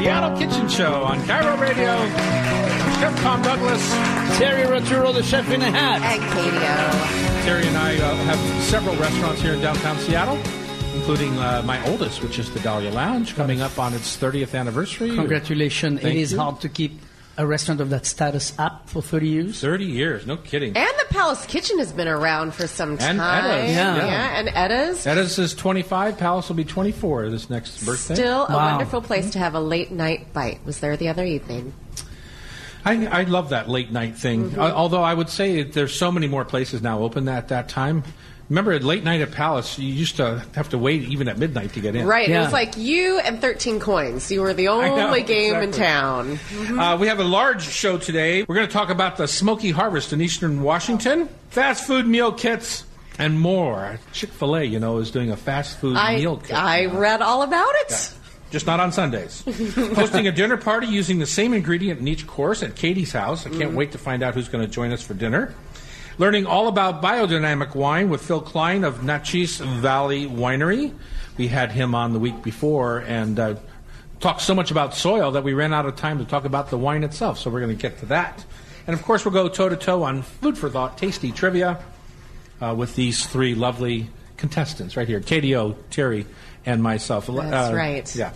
Seattle Kitchen Show on Cairo Radio. Chef Tom Douglas. Terry Roturo, the chef in a hat. And Katie-O. Terry and I have several restaurants here in downtown Seattle, including my oldest, which is the Dahlia Lounge, coming up on its 30th anniversary. Congratulations. It is hard to keep a restaurant of that status up for 30 years. 30 years, no kidding. And the Palace Kitchen has been around for some time. And Edda's. Yeah, and Edda's. Edda's is 25. Palace will be 24 this next birthday. Still a wonderful place to have a late night bite. Was there the other evening. I love that late night thing. Although I would say there's so many more places now open at that time. Remember, at late night at Palace, you used to have to wait even at midnight to get in. Right. Yeah. It was like you and 13 coins. You were the only game in town. We have a large show today. We're going to talk about the Smoky Harvest in eastern Washington, fast food meal kits, and more. Chick-fil-A, is doing a fast food meal kit. I read all about it. Yeah. Just not on Sundays. Hosting a dinner party using the same ingredient in each course at Katie's house. I can't wait to find out who's going to join us for dinner. Learning all about biodynamic wine with Phil Klein of Natchez Valley Winery. We had him on the week before and talked so much about soil that we ran out of time to talk about the wine itself. So we're going to get to that. And, of course, we'll go toe-to-toe on Food for Thought, Tasty Trivia with these three lovely contestants right here, Katie-O, Terry, and myself. That's right. Yeah.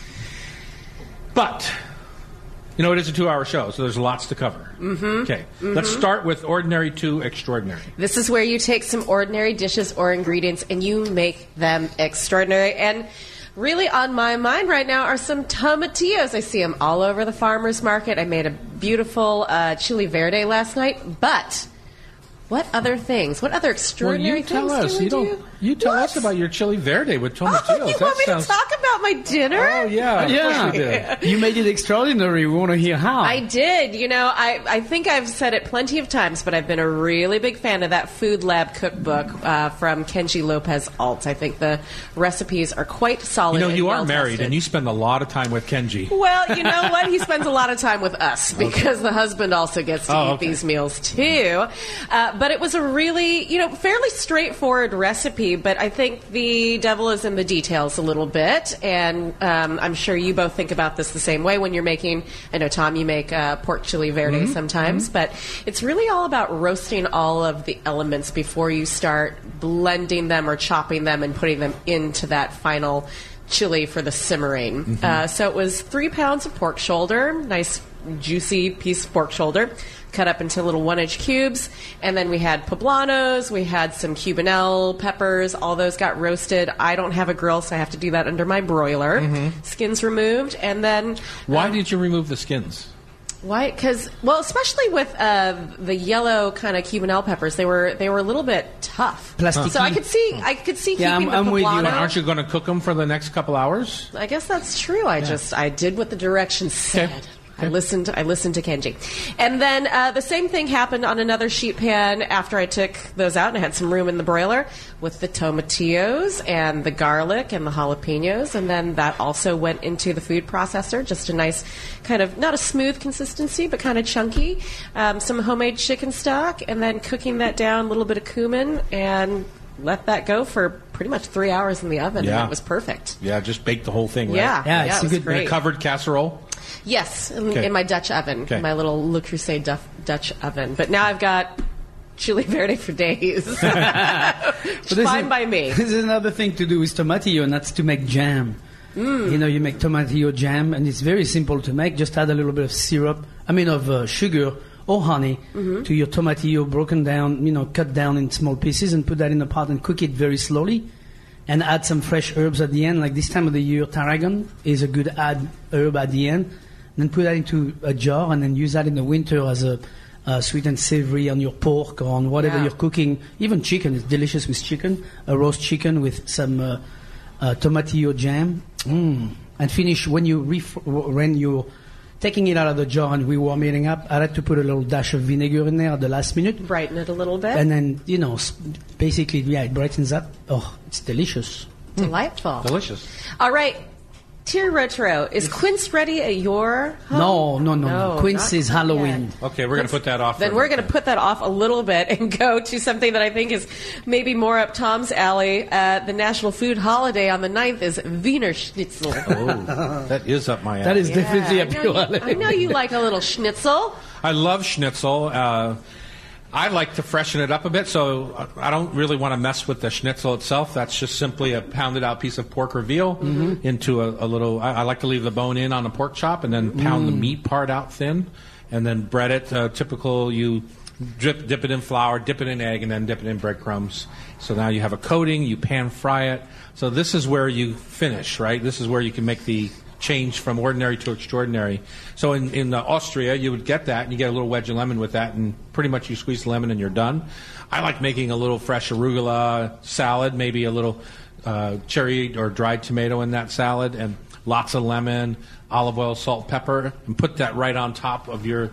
But, it is a 2-hour show, so there's lots to cover. Okay. Let's start with ordinary to extraordinary. This is where you take some ordinary dishes or ingredients and you make them extraordinary. And really on my mind right now are some tomatillos. I see them all over the farmer's market. I made a beautiful chili verde last night, but what other things? What other extraordinary things do we do? You tell us about your chili verde with tomatillos. You want me to talk about my dinner? Oh, yeah. Of course you did. You made it extraordinary. We want to hear how. I did. I think I've said it plenty of times, but I've been a really big fan of that Food Lab cookbook from Kenji Lopez Alt. I think the recipes are quite solid. You are married, and you spend a lot of time with Kenji. Well, you know what? He spends a lot of time with us because the husband also gets to eat these meals, too. But it was a really, fairly straightforward recipe, but I think the devil is in the details a little bit, and I'm sure you both think about this the same way when you're making, I know, Tom, you make pork chili verde sometimes, but it's really all about roasting all of the elements before you start blending them or chopping them and putting them into that final chili for the simmering. So it was 3 pounds of pork shoulder, nice juicy piece of pork shoulder, cut up into little 1-inch cubes, and then we had poblanos, we had some Cubanelle peppers, all those got roasted. I don't have a grill, so I have to do that under my broiler. Skins removed, and then... Why did you remove the skins? Why? Because, especially with the yellow kind of Cubanelle peppers, they were a little bit tough. Plasticky. So I could see keeping the poblano. With you. Aren't you going to cook them for the next couple hours? I guess that's true. I did what the directions said. Okay. I listened to Kenji. And then the same thing happened on another sheet pan after I took those out and I had some room in the broiler with the tomatillos and the garlic and the jalapenos. And then that also went into the food processor, just a nice kind of, not a smooth consistency, but kind of chunky. Some homemade chicken stock, and then cooking that down, a little bit of cumin, and let that go for pretty much 3 hours in the oven. Yeah. And it was perfect. Yeah, just bake the whole thing, right? Yeah, it's it was great. In a covered casserole? Yes, in my Dutch oven, my little Le Creuset Dutch oven. But now I've got chili verde for days. Fine by me. This is another thing to do with tomatillo, and that's to make jam. You make tomatillo jam, and it's very simple to make. Just add a little bit of sugar or honey to your tomatillo, broken down, cut down in small pieces, and put that in a pot and cook it very slowly. And add some fresh herbs at the end. Like this time of the year, tarragon is a good herb at the end. And then put that into a jar and then use that in the winter as a sweet and savory on your pork or on whatever you're cooking. Even chicken is delicious with chicken. A roast chicken with some tomatillo jam. And finish when you're taking it out of the jar and we were warming it up. I like to put a little dash of vinegar in there at the last minute. Brighten it a little bit. And then, basically, it brightens up. Oh, it's delicious. Delightful. Delicious. All right. Tier Retro, is Quince ready at your home? No. Quince is Halloween. Yet. Okay, we're going to put that off. Then we're going to put that off a little bit and go to something that I think is maybe more up Tom's alley. The national food holiday on the 9th is Wiener Schnitzel. Oh, that is up my alley. That is definitely up your alley. I know you like a little schnitzel. I love schnitzel. I like to freshen it up a bit, so I don't really want to mess with the schnitzel itself. That's just simply a pounded out piece of pork or veal into a little... I like to leave the bone in on a pork chop and then pound the meat part out thin and then bread it. Typical, you dip it in flour, dip it in egg, and then dip it in breadcrumbs. So now you have a coating, you pan fry it. So this is where you finish, right? This is where you can make the change from ordinary to extraordinary. So in Austria, you would get that, and you get a little wedge of lemon with that, and pretty much you squeeze the lemon and you're done. I like making a little fresh arugula salad, maybe a little cherry or dried tomato in that salad, and lots of lemon, olive oil, salt, pepper, and put that right on top of your,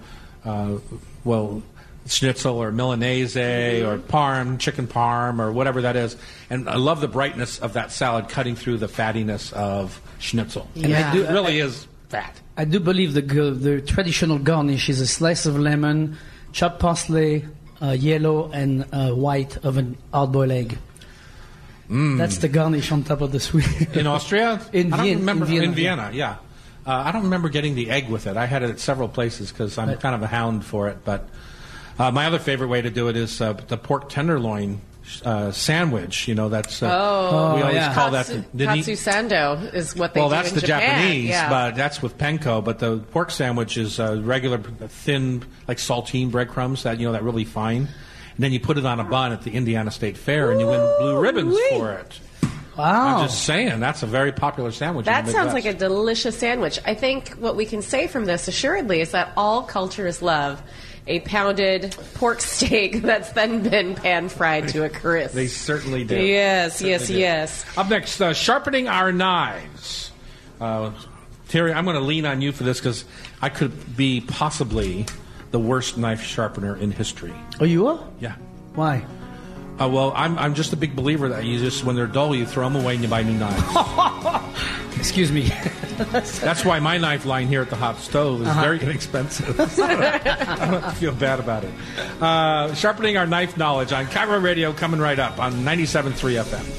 schnitzel or Milanese or parm, chicken parm, or whatever that is. And I love the brightness of that salad cutting through the fattiness of schnitzel. And it really is fat. I do believe the traditional garnish is a slice of lemon, chopped parsley, yellow and white of an hard-boiled egg. That's the garnish on top of the sweet. In Austria? In Vienna, yeah. I don't remember getting the egg with it. I had it at several places because I'm kind of a hound for it. But my other favorite way to do it is the pork tenderloin sandwich. You know, that's we always call that the katsu sando is what they do in Japan. Well, that's the Japanese, but that's with panko. But the pork sandwich is regular thin, like saltine breadcrumbs that that really fine. And then you put it on a bun at the Indiana State Fair, and you win blue ribbons for it. Wow. I'm just saying, that's a very popular sandwich. That sounds like a delicious sandwich. I think what we can say from this, assuredly, is that all cultures love a pounded pork steak that's then been pan-fried to a crisp. They certainly do. Yes. Up next, sharpening our knives. Terry, I'm going to lean on you for this because I could be possibly the worst knife sharpener in history. Oh, you are? Yeah. Why? Well, I'm just a big believer that you just, when they're dull, you throw them away and you buy new knives. Excuse me. That's why my knife line here at the hot stove is very inexpensive. I don't feel bad about it. Sharpening our knife knowledge on KIRO Radio coming right up on 97.3 FM.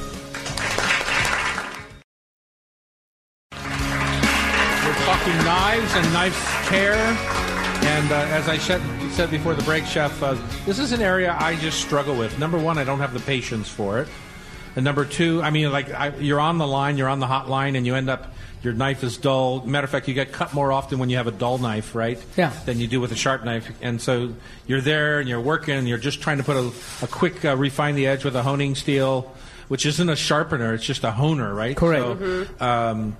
We're talking knives and knife care. And as I said before the break, Chef, this is an area I just struggle with. Number one, I don't have the patience for it. And number two, you're on the line, you're on the hot line, and you end up, your knife is dull. Matter of fact, you get cut more often when you have a dull knife, right? Yeah. Than you do with a sharp knife. And so you're there, and you're working, and you're just trying to put a quick refine the edge with a honing steel, which isn't a sharpener, it's just a honer, right? Correct. So,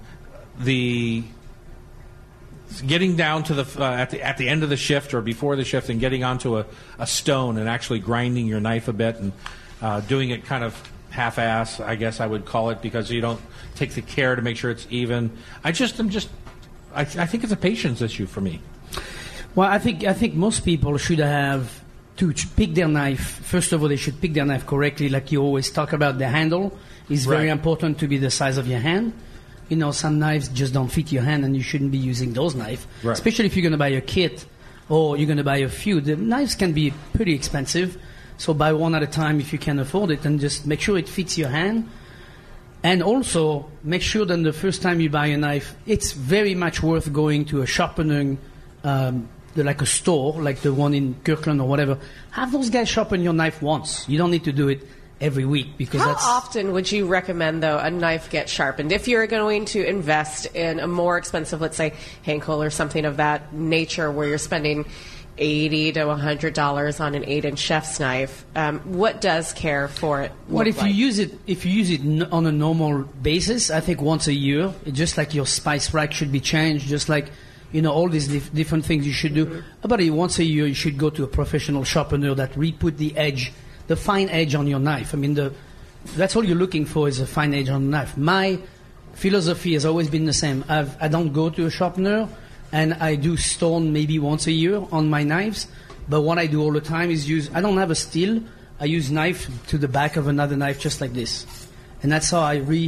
getting down to the at the end of the shift or before the shift and getting onto a stone and actually grinding your knife a bit and doing it kind of half-ass, I guess I would call it, because you don't take the care to make sure it's even. I think it's a patience issue for me. Well, I think most people should have to pick their knife. First of all, they should pick their knife correctly, like you always talk about. The handle is very important to be the size of your hand. Some knives just don't fit your hand, and you shouldn't be using those knives, especially if you're going to buy a kit or you're going to buy a few. The knives can be pretty expensive, so buy one at a time if you can afford it, and just make sure it fits your hand. And also, make sure that the first time you buy a knife, it's very much worth going to a sharpening, like a store, like the one in Kirkland or whatever. Have those guys sharpen your knife once. You don't need to do it every week, because How often would you recommend, though, a knife get sharpened? If you're going to invest in a more expensive, let's say, Henkel or something of that nature, where you're spending $80 to $100 on an 8-inch chef's knife, what does care for it look like? You use it on a normal basis, I think once a year, just like your spice rack should be changed, just like all these different things you should do. About once a year, you should go to a professional sharpener that re-put the fine edge on your knife. That's all you're looking for, is a fine edge on the knife. My philosophy has always been the same. I don't go to a sharpener, and I do stone maybe once a year on my knives. But what I do all the time is I don't have a steel. I use knife to the back of another knife just like this. And that's how I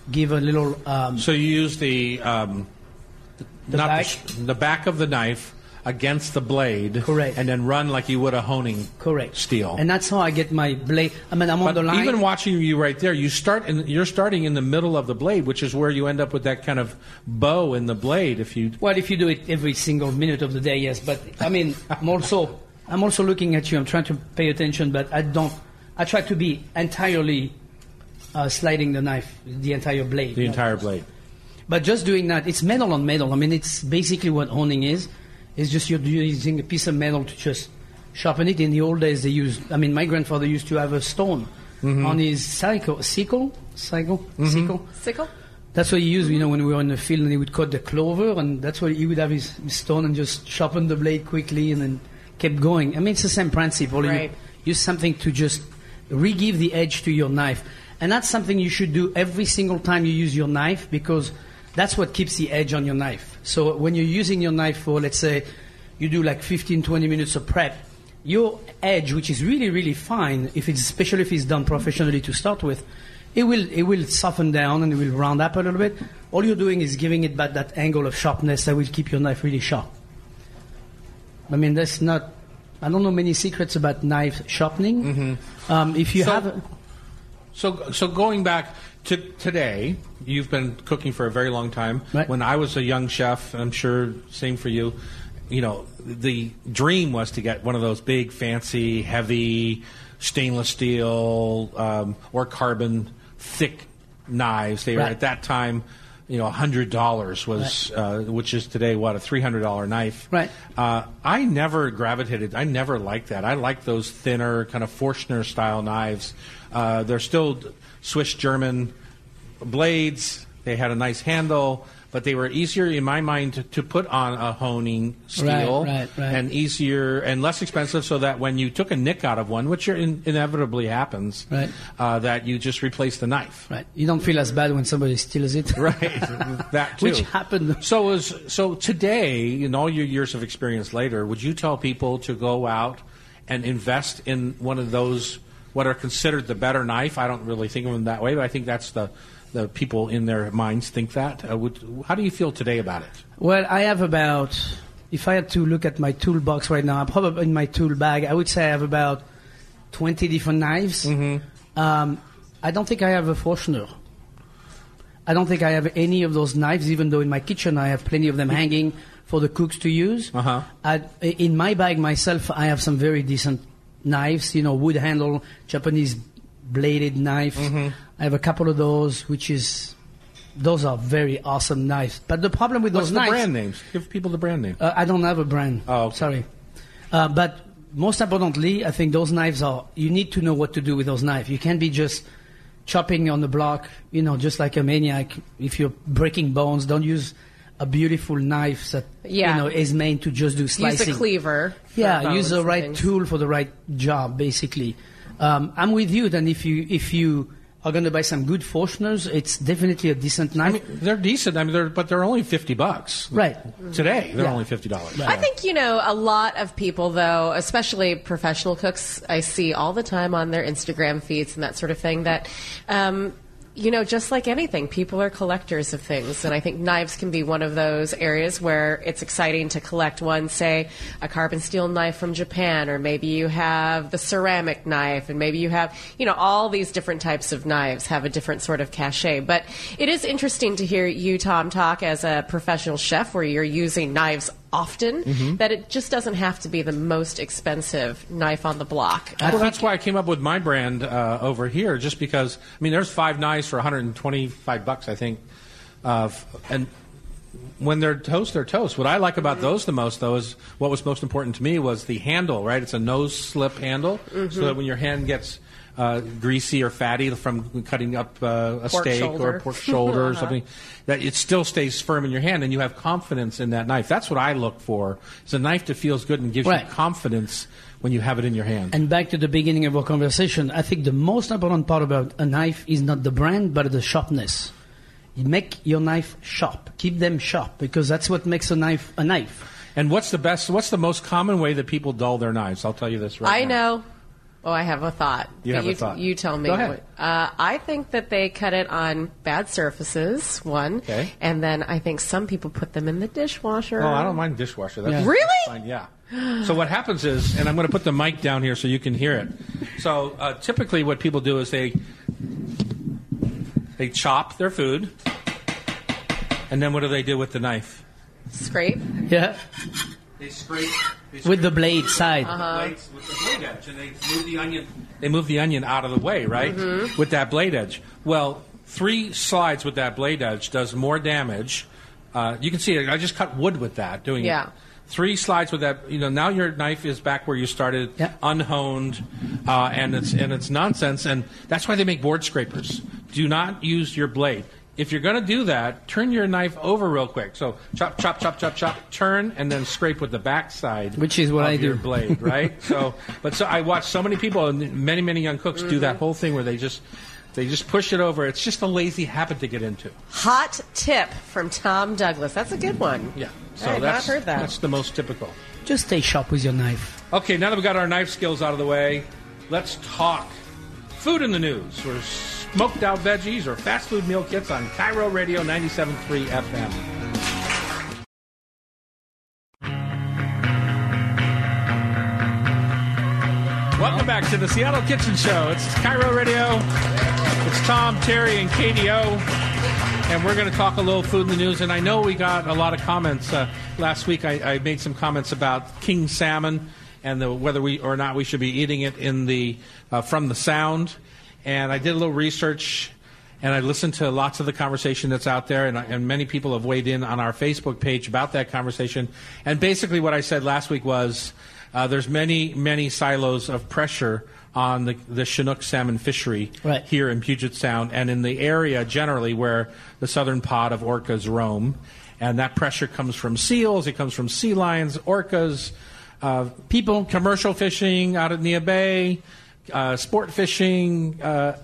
give a little. So you use the back? The back of the knife against the blade, correct, and then run like you would a honing steel. And that's how I get my blade. I mean, I'm on the line. Even watching you right there, you're starting in the middle of the blade, which is where you end up with that kind of bow in the blade. If you do it every single minute of the day, yes. But I mean, I'm also looking at you. I'm trying to pay attention, but I try to be entirely sliding the knife, the entire blade. The entire blade. But just doing that, it's metal on metal. I mean, it's basically what honing is. It's just you're using a piece of metal to just sharpen it. In the old days, my grandfather used to have a stone on his sickle. That's what he used, when we were in the field and he would cut the clover, and that's what he would have his stone and just sharpen the blade quickly and then kept going. I mean, it's the same principle. Right. You use something to just re-give the edge to your knife. And that's something you should do every single time you use your knife, because that's what keeps the edge on your knife. So when you're using your knife for, let's say, you do like 15, 20 minutes of prep, your edge, which is really, really fine, especially if it's done professionally to start with, it will soften down and it will round up a little bit. All you're doing is giving it back that angle of sharpness that will keep your knife really sharp. I mean, I don't know many secrets about knife sharpening. So going back to today, you've been cooking for a very long time. Right. When I was a young chef, I'm sure same for you, the dream was to get one of those big, fancy, heavy, stainless steel or carbon thick knives. They were at that time, $100 was, which is today, a $300 knife. Right. I never gravitated. I never liked that. I like those thinner, kind of Forstner style knives. They're still Swiss German blades. They had a nice handle, but they were easier in my mind to put on a honing steel, right. and easier and less expensive, so that when you took a nick out of one, which inevitably happens, right, that you just replace the knife. Right. You don't feel as bad when somebody steals it. Right. That too. Which happened. So today, in all your years of experience later, would you tell people to go out and invest in one of those, what are considered the better knife? I don't really think of them that way, but I think that's the people in their minds think that. How do you feel today about it? Well, I have about, if I had to look at my toolbox right now, probably in my tool bag, I would say I have about 20 different knives. I don't think I have a Forstner. I don't think I have any of those knives, even though in my kitchen I have plenty of them hanging for the cooks to use. In my bag myself, I have some very decent knives, wood handle, Japanese bladed knife. I have a couple of those, those are very awesome knives. But the problem with those knives... What's the brand names? Give people the brand name. I don't have a brand. Oh, okay. Sorry. But most importantly, I think those knives you need to know what to do with those knives. You can't be just chopping on the block, just like a maniac. If you're breaking bones, don't use a beautiful knife that is made to just do slicing. Use a cleaver. Yeah, use the right tool for the right job, basically. I'm with you. Then if you are going to buy some good Forstners, it's definitely a decent knife. They're decent. But they're only $50. Right. Today, they're only $50. Right. I think, a lot of people, though, especially professional cooks, I see all the time on their Instagram feeds and that sort of thing, that just like anything, people are collectors of things. And I think knives can be one of those areas where it's exciting to collect one, say, a carbon steel knife from Japan, or maybe you have the ceramic knife, and maybe you have, all these different types of knives have a different sort of cachet. But it is interesting to hear you, Tom, talk as a professional chef where you're using knives often, that it just doesn't have to be the most expensive knife on the block. Well, that's why I came up with my brand over here, just because, there's 5 knives for $125, I think. And when they're toast, they're toast. What I like about those the most, though, is what was most important to me was the handle, right? It's a nose-slip handle, so that when your hand gets greasy or fatty from cutting up a steak or a pork shoulder or something, that it still stays firm in your hand and you have confidence in that knife. That's what I look for. It's a knife that feels good and gives you confidence when you have it in your hand. And back to the beginning of our conversation, I think the most important part about a knife is not the brand, but the sharpness. You make your knife sharp. Keep them sharp, because that's what makes a knife a knife. And what's the most common way that people dull their knives? I'll tell you this right now. I know. Oh, I have a thought. You have a thought. You tell me. Go ahead. I think that they cut it on bad surfaces, one. Okay. And then I think some people put them in the dishwasher. Oh, I don't mind dishwasher. That's Yeah. Really? fine, yeah. So what happens is, and I'm going to put the mic down here so you can hear it. So typically what people do is they chop their food, and then what do they do with the knife? Scrape. Yeah. They scrape With the blade side. blades with the blade edge, and they move the onion. They move the onion out of the way, right? With that blade edge. Well, 3 slides with that blade edge does more damage. You can see it. I just cut wood with that. Doing Yeah. it. 3 slides with that. Now your knife is back where you started, Yeah. unhoned, and it's nonsense. And that's why they make board scrapers. Do not use your blade. If you're going to do that, turn your knife over real quick. So chop, chop, chop, chop, chop, turn, and then scrape with the backside. Which is what of I your do. blade, right? So I watch so many people, and many young cooks do that whole thing where they just push it over. It's just a lazy habit to get into. Hot tip from Tom Douglas. That's a good one. Yeah. I had not heard that. That's the most typical. Just stay sharp with your knife. Okay, now that we've got our knife skills out of the way, let's talk food in the news. Or smoked out veggies or fast food meal kits on Cairo Radio 97.3 FM. Welcome back to the Seattle Kitchen Show. It's Cairo Radio. It's Tom, Terry, and Katie O. And we're going to talk a little food in the news. And I know we got a lot of comments. Last week I made some comments about king salmon and whether we or not we should be eating it in the from the Sound. And I did a little research, and I listened to lots of the conversation that's out there, and many people have weighed in on our Facebook page about that conversation. And basically what I said last week was there's many silos of pressure on the Chinook salmon fishery here in Puget Sound and in the area generally where the southern pod of orcas roam. And that pressure comes from seals, it comes from sea lions, orcas, people, commercial fishing out at Nia Bay, sport fishing,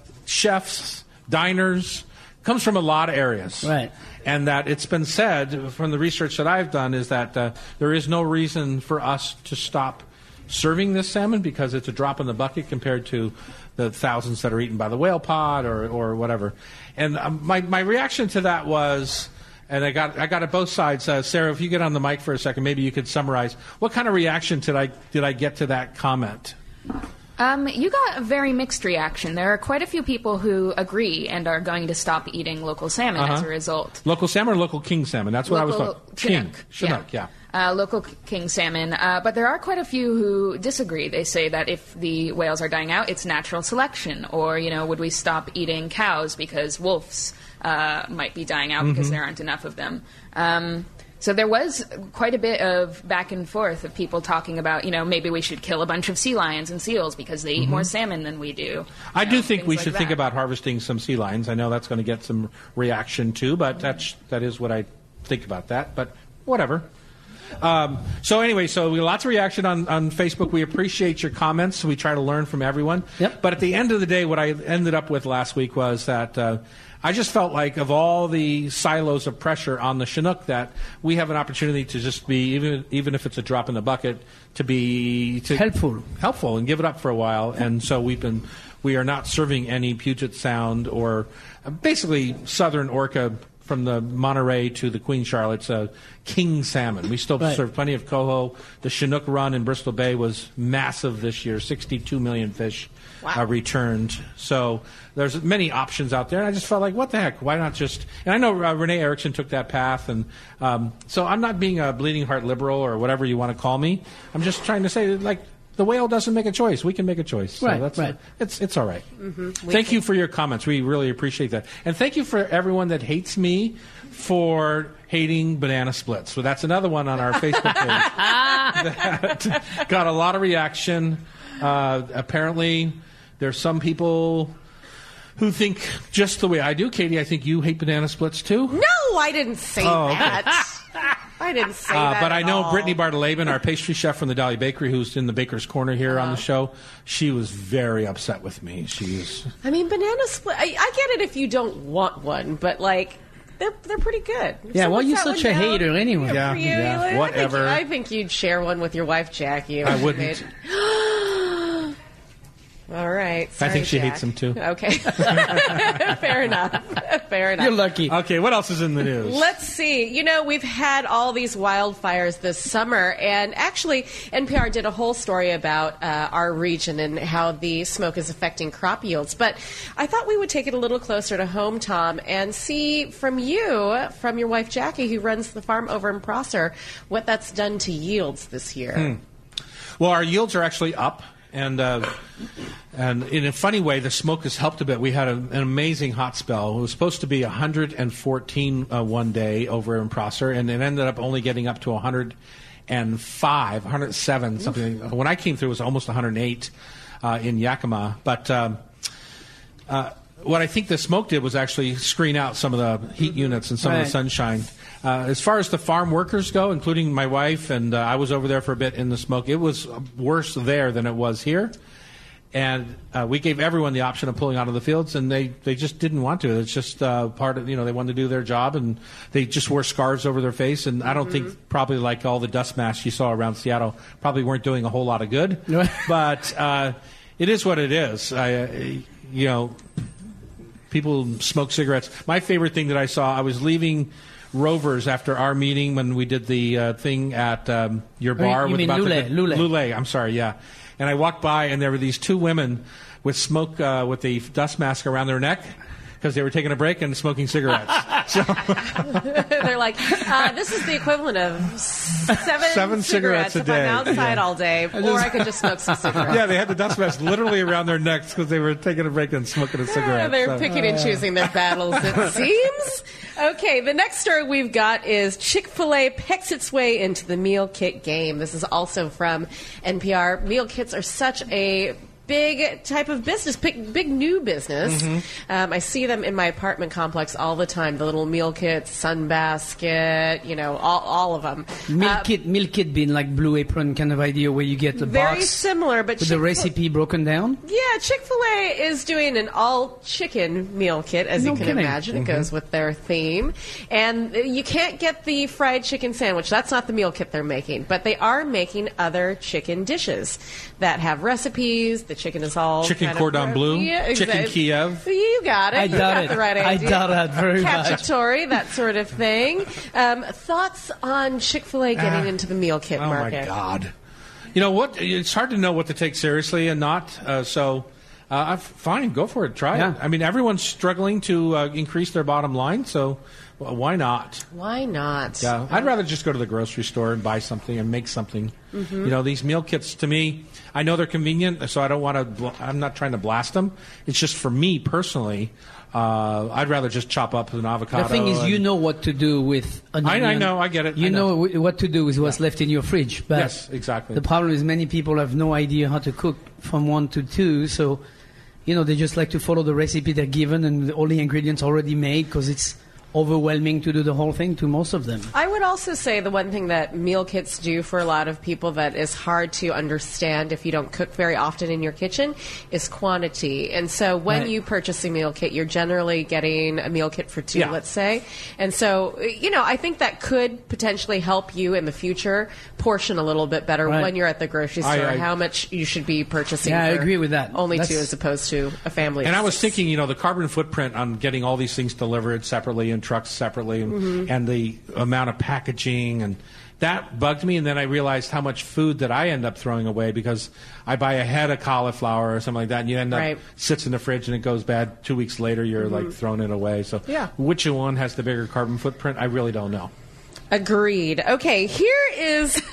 chefs, diners, comes from a lot of areas. Right. And that it's been said from the research that I've done is that there is no reason for us to stop serving this salmon because it's a drop in the bucket compared to the thousands that are eaten by the whale pod or whatever. And my reaction to that was, and I got it both sides. Sarah, if you get on the mic for a second, maybe you could summarize what kind of reaction did I get to that comment? You got a very mixed reaction. There are quite a few people who agree and are going to stop eating local salmon as a result. Local salmon or local king salmon? That's what I was talking. Chinook, yeah. Local king salmon. But there are quite a few who disagree. They say that if the whales are dying out, it's natural selection. Or, would we stop eating cows because wolves might be dying out because there aren't enough of them. So there was quite a bit of back and forth of people talking about, maybe we should kill a bunch of sea lions and seals because they eat more salmon than we do. I do think we should think about harvesting some sea lions. I know that's going to get some reaction too, but that is what I think about that. But whatever. So we got lots of reaction on Facebook. We appreciate your comments. We try to learn from everyone. Yep. But at the end of the day, what I ended up with last week was that I just felt like of all the silos of pressure on the Chinook that we have an opportunity to just be, even if it's a drop in the bucket, to be helpful and give it up for a while. And so we are not serving any Puget Sound or basically southern orca from the Monterey to the Queen Charlotte's king salmon. We still serve plenty of coho. The Chinook run in Bristol Bay was massive this year, 62 million fish returned. So there's many options out there. And I just felt like, what the heck? Why not just... And I know Renee Erickson took that path. And so I'm not being a bleeding heart liberal or whatever you want to call me. I'm just trying to say, the whale doesn't make a choice. We can make a choice. So it's all right. Thank you for your comments. We really appreciate that. And thank you for everyone that hates me for hating banana splits. So that's another one on our Facebook page that got a lot of reaction. Apparently, there's some people who think just the way I do. Katie, I think you hate banana splits too? No, I didn't say that. I didn't say that. But I know Brittany Bartolabin, our pastry chef from the Dahlia Bakery, who's in the Baker's Corner here on the show, she was very upset with me. Banana split. I get it if you don't want one, but they're pretty good. Yeah, well, you're such a hater anyway. Yeah, whatever. I think you'd share one with your wife, Jackie. I wouldn't. All right. I Sorry, think she Jack. hates him too. Okay. Fair enough. Fair enough. You're lucky. Okay, what else is in the news? Let's see. You know, we've had all these wildfires this summer, and actually, NPR did a whole story about our region and how the smoke is affecting crop yields. But I thought we would take it a little closer to home, Tom, and see from you, from your wife Jackie, who runs the farm over in Prosser, what that's done to yields this year. Well, our yields are actually up. And in a funny way, the smoke has helped a bit. We had an amazing hot spell. It was supposed to be 114 one day over in Prosser, and it ended up only getting up to 105, 107, something. When I came through, it was almost 108 in Yakima. But what I think the smoke did was actually screen out some of the heat units and some of the sunshine. As far as the farm workers go, including my wife, and I was over there for a bit in the smoke, it was worse there than it was here. And we gave everyone the option of pulling out of the fields, and they just didn't want to. It's just part of, they wanted to do their job, and they just wore scarves over their face. And I don't think probably like all the dust masks you saw around Seattle probably weren't doing a whole lot of good. But it is what it is. People smoke cigarettes. My favorite thing that I saw, I was leaving Rovers after our meeting when we did the thing at your bar. You mean Lule. I'm sorry, yeah. And I walked by, and there were these two women with smoke, with the dust mask around their neck, because they were taking a break and smoking cigarettes. So they're like, this is the equivalent of seven cigarettes a if day. I'm outside all day, or I could just smoke some cigarettes. Yeah, they had the dust mask literally around their necks because they were taking a break and smoking a cigarette. They're picking and choosing their battles, it seems. Okay, the next story we've got is Chick-fil-A pecks its way into the meal kit game. This is also from NPR. Meal kits are such a big type of business, big new business. I see them in my apartment complex all the time. The little meal kits, Sunbasket, all of them. Meal kit being like Blue Apron kind of idea where you get the very box similar, but with the recipe broken down. Yeah, Chick-fil-A is doing an all-chicken meal kit, as you can imagine. It goes with their theme. And you can't get the fried chicken sandwich. That's not the meal kit they're making. But they are making other chicken dishes that have recipes. The chicken is all chicken cordon bleu, chicken Kiev. You got it. I doubt it. The right idea. I doubt that very much. Cacciatore, that sort of thing. Thoughts on Chick-fil-A getting into the meal kit market? Oh my God! You know what? It's hard to know what to take seriously and not. Fine, go for it. Try it. I mean, everyone's struggling to increase their bottom line, so why not? Why not? Yeah, I'd rather just go to the grocery store and buy something and make something. These meal kits, to me, I know they're convenient, so I don't want to. I'm not trying to blast them. It's just for me personally. I'd rather just chop up an avocado. The thing is, you know what to do with an onion. I know, I get it. You know what to do with what's left in your fridge. But yes, exactly. The problem is many people have no idea how to cook from 1 to 2, so they just like to follow the recipe they're given and all the ingredients already made because it's overwhelming to do the whole thing to most of them. I would also say the one thing that meal kits do for a lot of people that is hard to understand if you don't cook very often in your kitchen is quantity. And so when you purchase a meal kit, you're generally getting a meal kit for 2, let's say. And so, I think that could potentially help you in the future portion a little bit better when you're at the grocery store, how much you should be purchasing. Yeah, I agree with that. Only 2 as opposed to a family. And I was thinking, the carbon footprint on getting all these things delivered separately and trucks separately and the amount of packaging, and that bugged me. And then I realized how much food that I end up throwing away because I buy a head of cauliflower or something like that, and you end up sits in the fridge and it goes bad 2 weeks later. You're like throwing it away. So which one has the bigger carbon footprint? I really don't know. Agreed. Okay, here is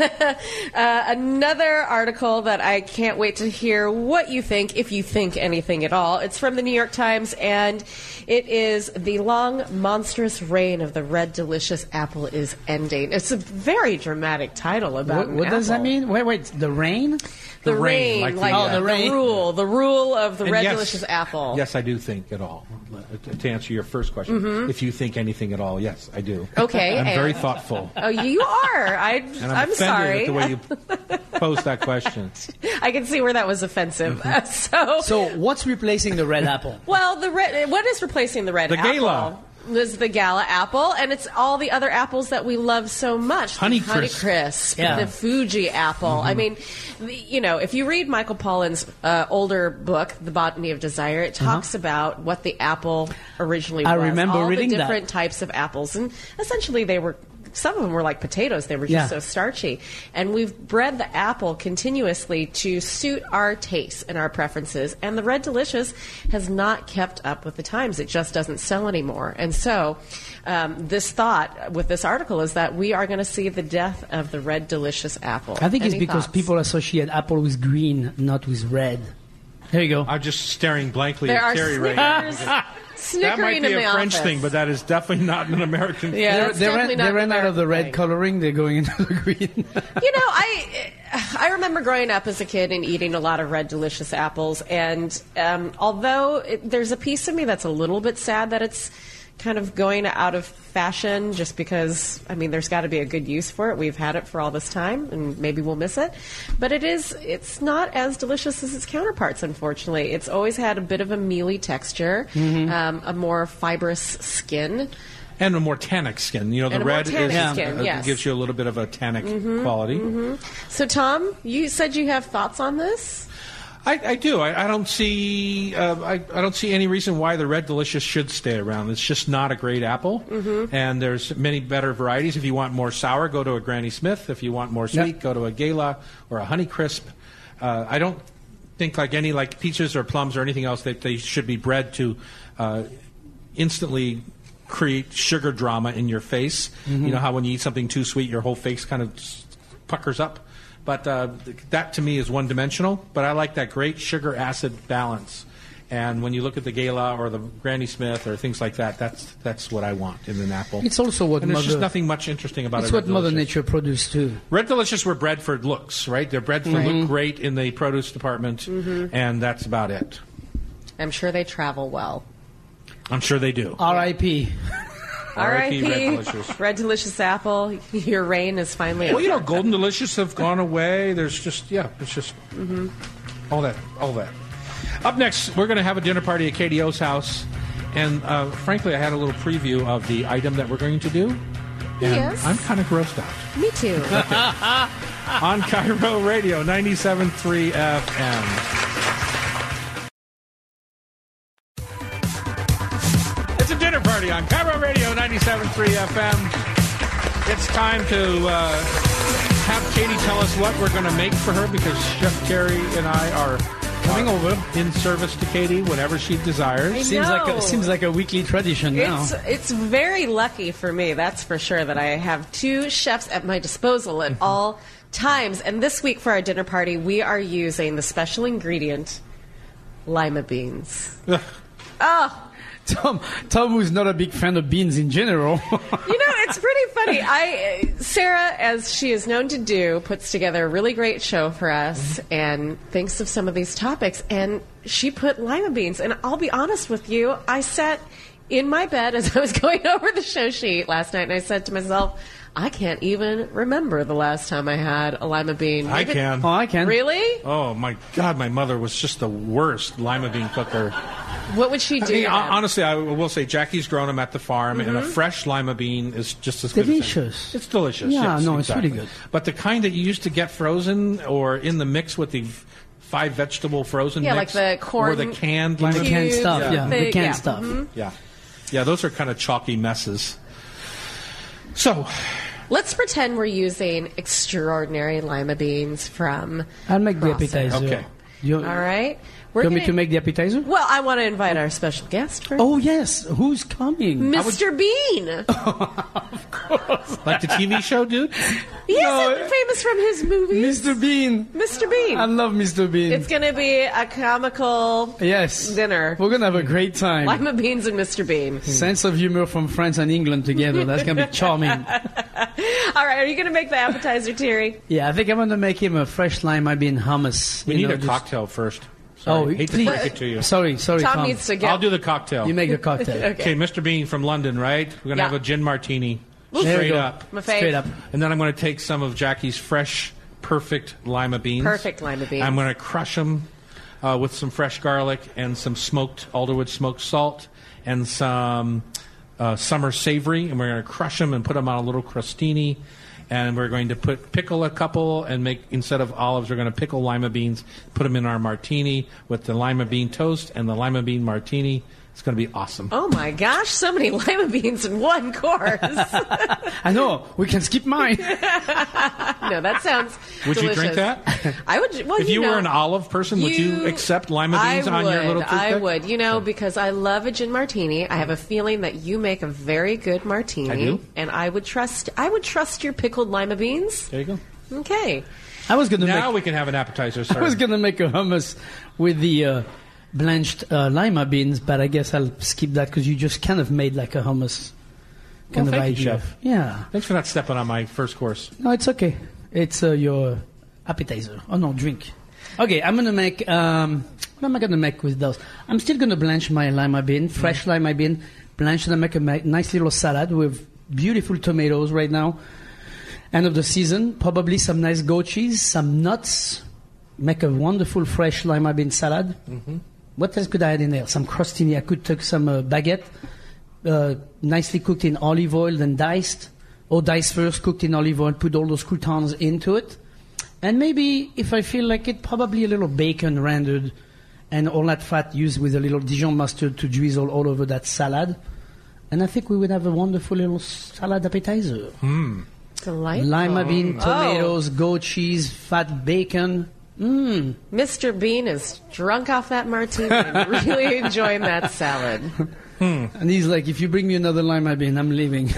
another article that I can't wait to hear what you think, if you think anything at all. It's from the New York Times, and it is "The Long, Monstrous Reign of the Red Delicious Apple is Ending." It's a very dramatic title about what does that mean? Wait, the reign? The reign, the reign. The rule of the Red Delicious Apple. Yes, I do think at all. To answer your first question, if you think anything at all, yes, I do. Okay. I'm very thoughtful. Oh, you are. And I'm sorry. At the way you posed that question. I can see where that was offensive. So what's replacing the red apple? Well, what is replacing the red apple? The gala. is the Gala apple, and it's all the other apples that we love so much. Honeycrisp. The Fuji apple. I mean, if you read Michael Pollan's older book, The Botany of Desire, it talks about what the apple originally was. I remember reading all the different types of apples, and essentially some of them were like potatoes. They were just so starchy. And we've bred the apple continuously to suit our tastes and our preferences. And the Red Delicious has not kept up with the times. It just doesn't sell anymore. And so this thought with this article is that we are going to see the death of the Red Delicious apple. I think it's Any because thoughts? people associate apple with green, not with red. There you go. I'm just staring blankly There at are Terry right now. Snickers. That might Snickering be in a the French office. thing, but that is definitely not an American thing. Yeah, that's definitely not they an ran out of the American red thing. coloring. They're going into the green. I remember growing up as a kid and eating a lot of Red Delicious apples, and although there's a piece of me that's a little bit sad that it's kind of going out of fashion, just because, there's got to be a good use for it. We've had it for all this time, and maybe we'll miss it. But it's not as delicious as its counterparts, unfortunately. It's always had a bit of a mealy texture, a more fibrous skin. And a more tannic skin. The And a red more tannic skin, yes. gives you a little bit of a tannic quality. So, Tom, you said you have thoughts on this? I do. I don't see. I don't see any reason why the Red Delicious should stay around. It's just not a great apple, and there's many better varieties. If you want more sour, go to a Granny Smith. If you want more sweet, go to a Gala or a Honeycrisp. I don't think like peaches or plums or anything else that they should be bred to instantly create sugar drama in your face. You know how when you eat something too sweet, your whole face kind of puckers up. But that to me is one-dimensional. But I like that great sugar-acid balance. And when you look at the Gala or the Granny Smith or things like that, that's what I want in an apple. It's also what and there's just nothing much interesting about it. It's what Mother Nature produced too. Red Delicious were bred for looks, right? They're bred for look great in the produce department, and that's about it. I'm sure they travel well. I'm sure they do. R.I.P. R.I.P. Red Delicious. Red Delicious apple. Your reign is finally over. Well, Golden Delicious have gone away. There's just, it's just all that. Up next, we're going to have a dinner party at KDO's house. And frankly, I had a little preview of the item that we're going to do. And Yes. I'm kind of grossed out. Me too. On Cairo Radio, 97.3 FM. It's a dinner party on Cairo Radio, 97.3 FM. It's time to have Katie tell us what we're going to make for her, because Chef Terry and I are coming over in service to Katie whenever she desires. Seems like a weekly tradition now. It's very lucky for me, that's for sure, that I have two chefs at my disposal at all times. And this week for our dinner party, we are using the special ingredient, lima beans. Oh. Tom, who's not a big fan of beans in general. It's pretty funny. Sarah, as she is known to do, puts together a really great show for us and thinks of some of these topics. And she put lima beans. And I'll be honest with you, I sat in my bed as I was going over the show sheet last night, and I said to myself, I can't even remember the last time I had a lima bean. I can. Oh, I can. Really? Oh, my God, my mother was just the worst lima bean cooker. What would she do? then? Honestly, I will say Jackie's grown them at the farm, and a fresh lima bean is just as good. Delicious. It's delicious. Yeah, yes, no, exactly. it's really good. But the kind that you used to get frozen or in the mix with the 5 vegetable frozen Yeah, mix, like the corn or the canned The lima cubes, canned beans. stuff, Yeah. the canned Yeah. stuff. Yeah, those are kind of chalky messes. So, Let's pretend we're using extraordinary lima beans from I'll make the Crossing. appetizer. Okay. All right. You want me to make the appetizer? Well, I want to invite our special guest first. Oh, yes. Who's coming? Mr. Bean. like the TV show, dude? He No, isn't famous from his movies. Mr. Bean. Mr. Bean. I love Mr. Bean. It's going to be a comical yes. dinner. We're going to have a great time. Lima beans and Mr. Bean. Sense of humor from France and England together. That's going to be charming. All right, are you going to make the appetizer, Terry? Yeah, I think I'm going to make him a fresh lima bean hummus. We need a cocktail first. Oh, Sorry. Hate to please. break it to you. Sorry, Tom Tom. needs to get... I'll do the cocktail. You make the cocktail. Okay, Mr. Bean from London, right? We're going to Yeah. have a gin martini. There Straight you go. up. My fave. Straight up. And then I'm going to take some of Jackie's fresh, perfect lima beans. Perfect lima beans. I'm going to crush them with some fresh garlic and some smoked Alderwood smoked salt and some summer savory, and we're going to crush them and put them on a little crostini. And we're going to pickle a couple and make, instead of olives, we're going to pickle lima beans, put them in our martini with the lima bean toast and the lima bean martini. It's going to be awesome. Oh my gosh, so many lima beans in one course. I know. We can skip mine. No, that sounds Would delicious. you drink that? I would. Well, if you were an olive person, would you accept lima beans on your little toothpick? I would, because I love a gin martini. I have a feeling that you make a very good martini. I do. And I would trust your pickled lima beans. There you go. Okay. I was going to Now we can have an appetizer. I was going to make a hummus with the blanched lima beans, but I guess I'll skip that because you just kind of made like a hummus kind of thank idea. you, Chef. Yeah. Thanks for not stepping on my first course. No, it's okay. It's your appetizer. Oh, no, drink. Okay, I'm going to make... what am I going to make with those? I'm still going to blanch my lima bean, fresh lima bean, blanch and make a nice little salad with beautiful tomatoes right now. End of the season, probably some nice goat cheese, some nuts. Make a wonderful fresh lima bean salad. Mm-hmm. What else could I add in there? Some crostini. I could take some baguette, nicely cooked in olive oil, then diced. Or diced first, cooked in olive oil, put all those croutons into it. And maybe, if I feel like it, probably a little bacon rendered and all that fat used with a little Dijon mustard to drizzle all over that salad. And I think we would have a wonderful little salad appetizer. Delightful. Lima bean, tomatoes, goat cheese, fat bacon. Mr. Bean is drunk off that martini and really enjoying that salad. And he's like, if you bring me another lima bean, I'm leaving.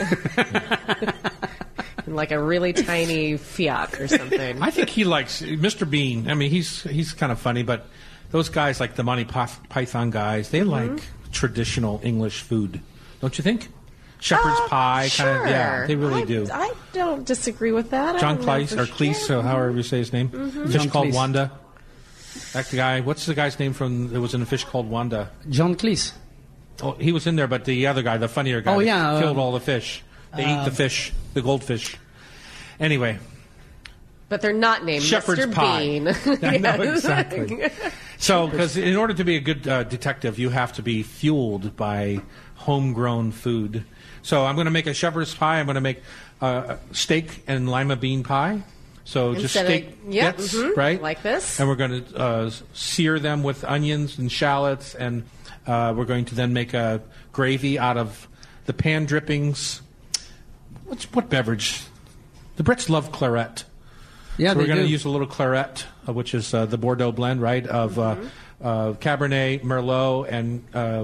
Like a really tiny Fiat or something. I think he likes Mr. Bean. I mean, he's kind of funny, but those guys like the Monty Python guys, they like traditional English food, don't you think? Shepherd's pie, sure. kind of. Yeah, they really do. I don't disagree with that. John Cleese, or Cleese, however you say his name. Fish John Called Cleese. Wanda. That guy. What's the guy's name from? It was in A Fish Called Wanda. John Cleese. Oh, he was in there, but the other guy, the funnier guy, Oh, yeah, killed all the fish. They eat the fish, the goldfish. Anyway, But they're not named Shepherd's Mr. pie. Bean. I know, exactly. So, because in order to be a good detective, you have to be fueled by homegrown food. So I'm going to make a shepherd's pie. I'm going to make steak and lima bean pie. So just steak bits, right? Like this. And we're going to sear them with onions and shallots, and we're going to then make a gravy out of the pan drippings. What beverage? The Brits love claret. Yeah, so we're they going to do. use a little claret, which is the Bordeaux blend, right, of Cabernet, Merlot, and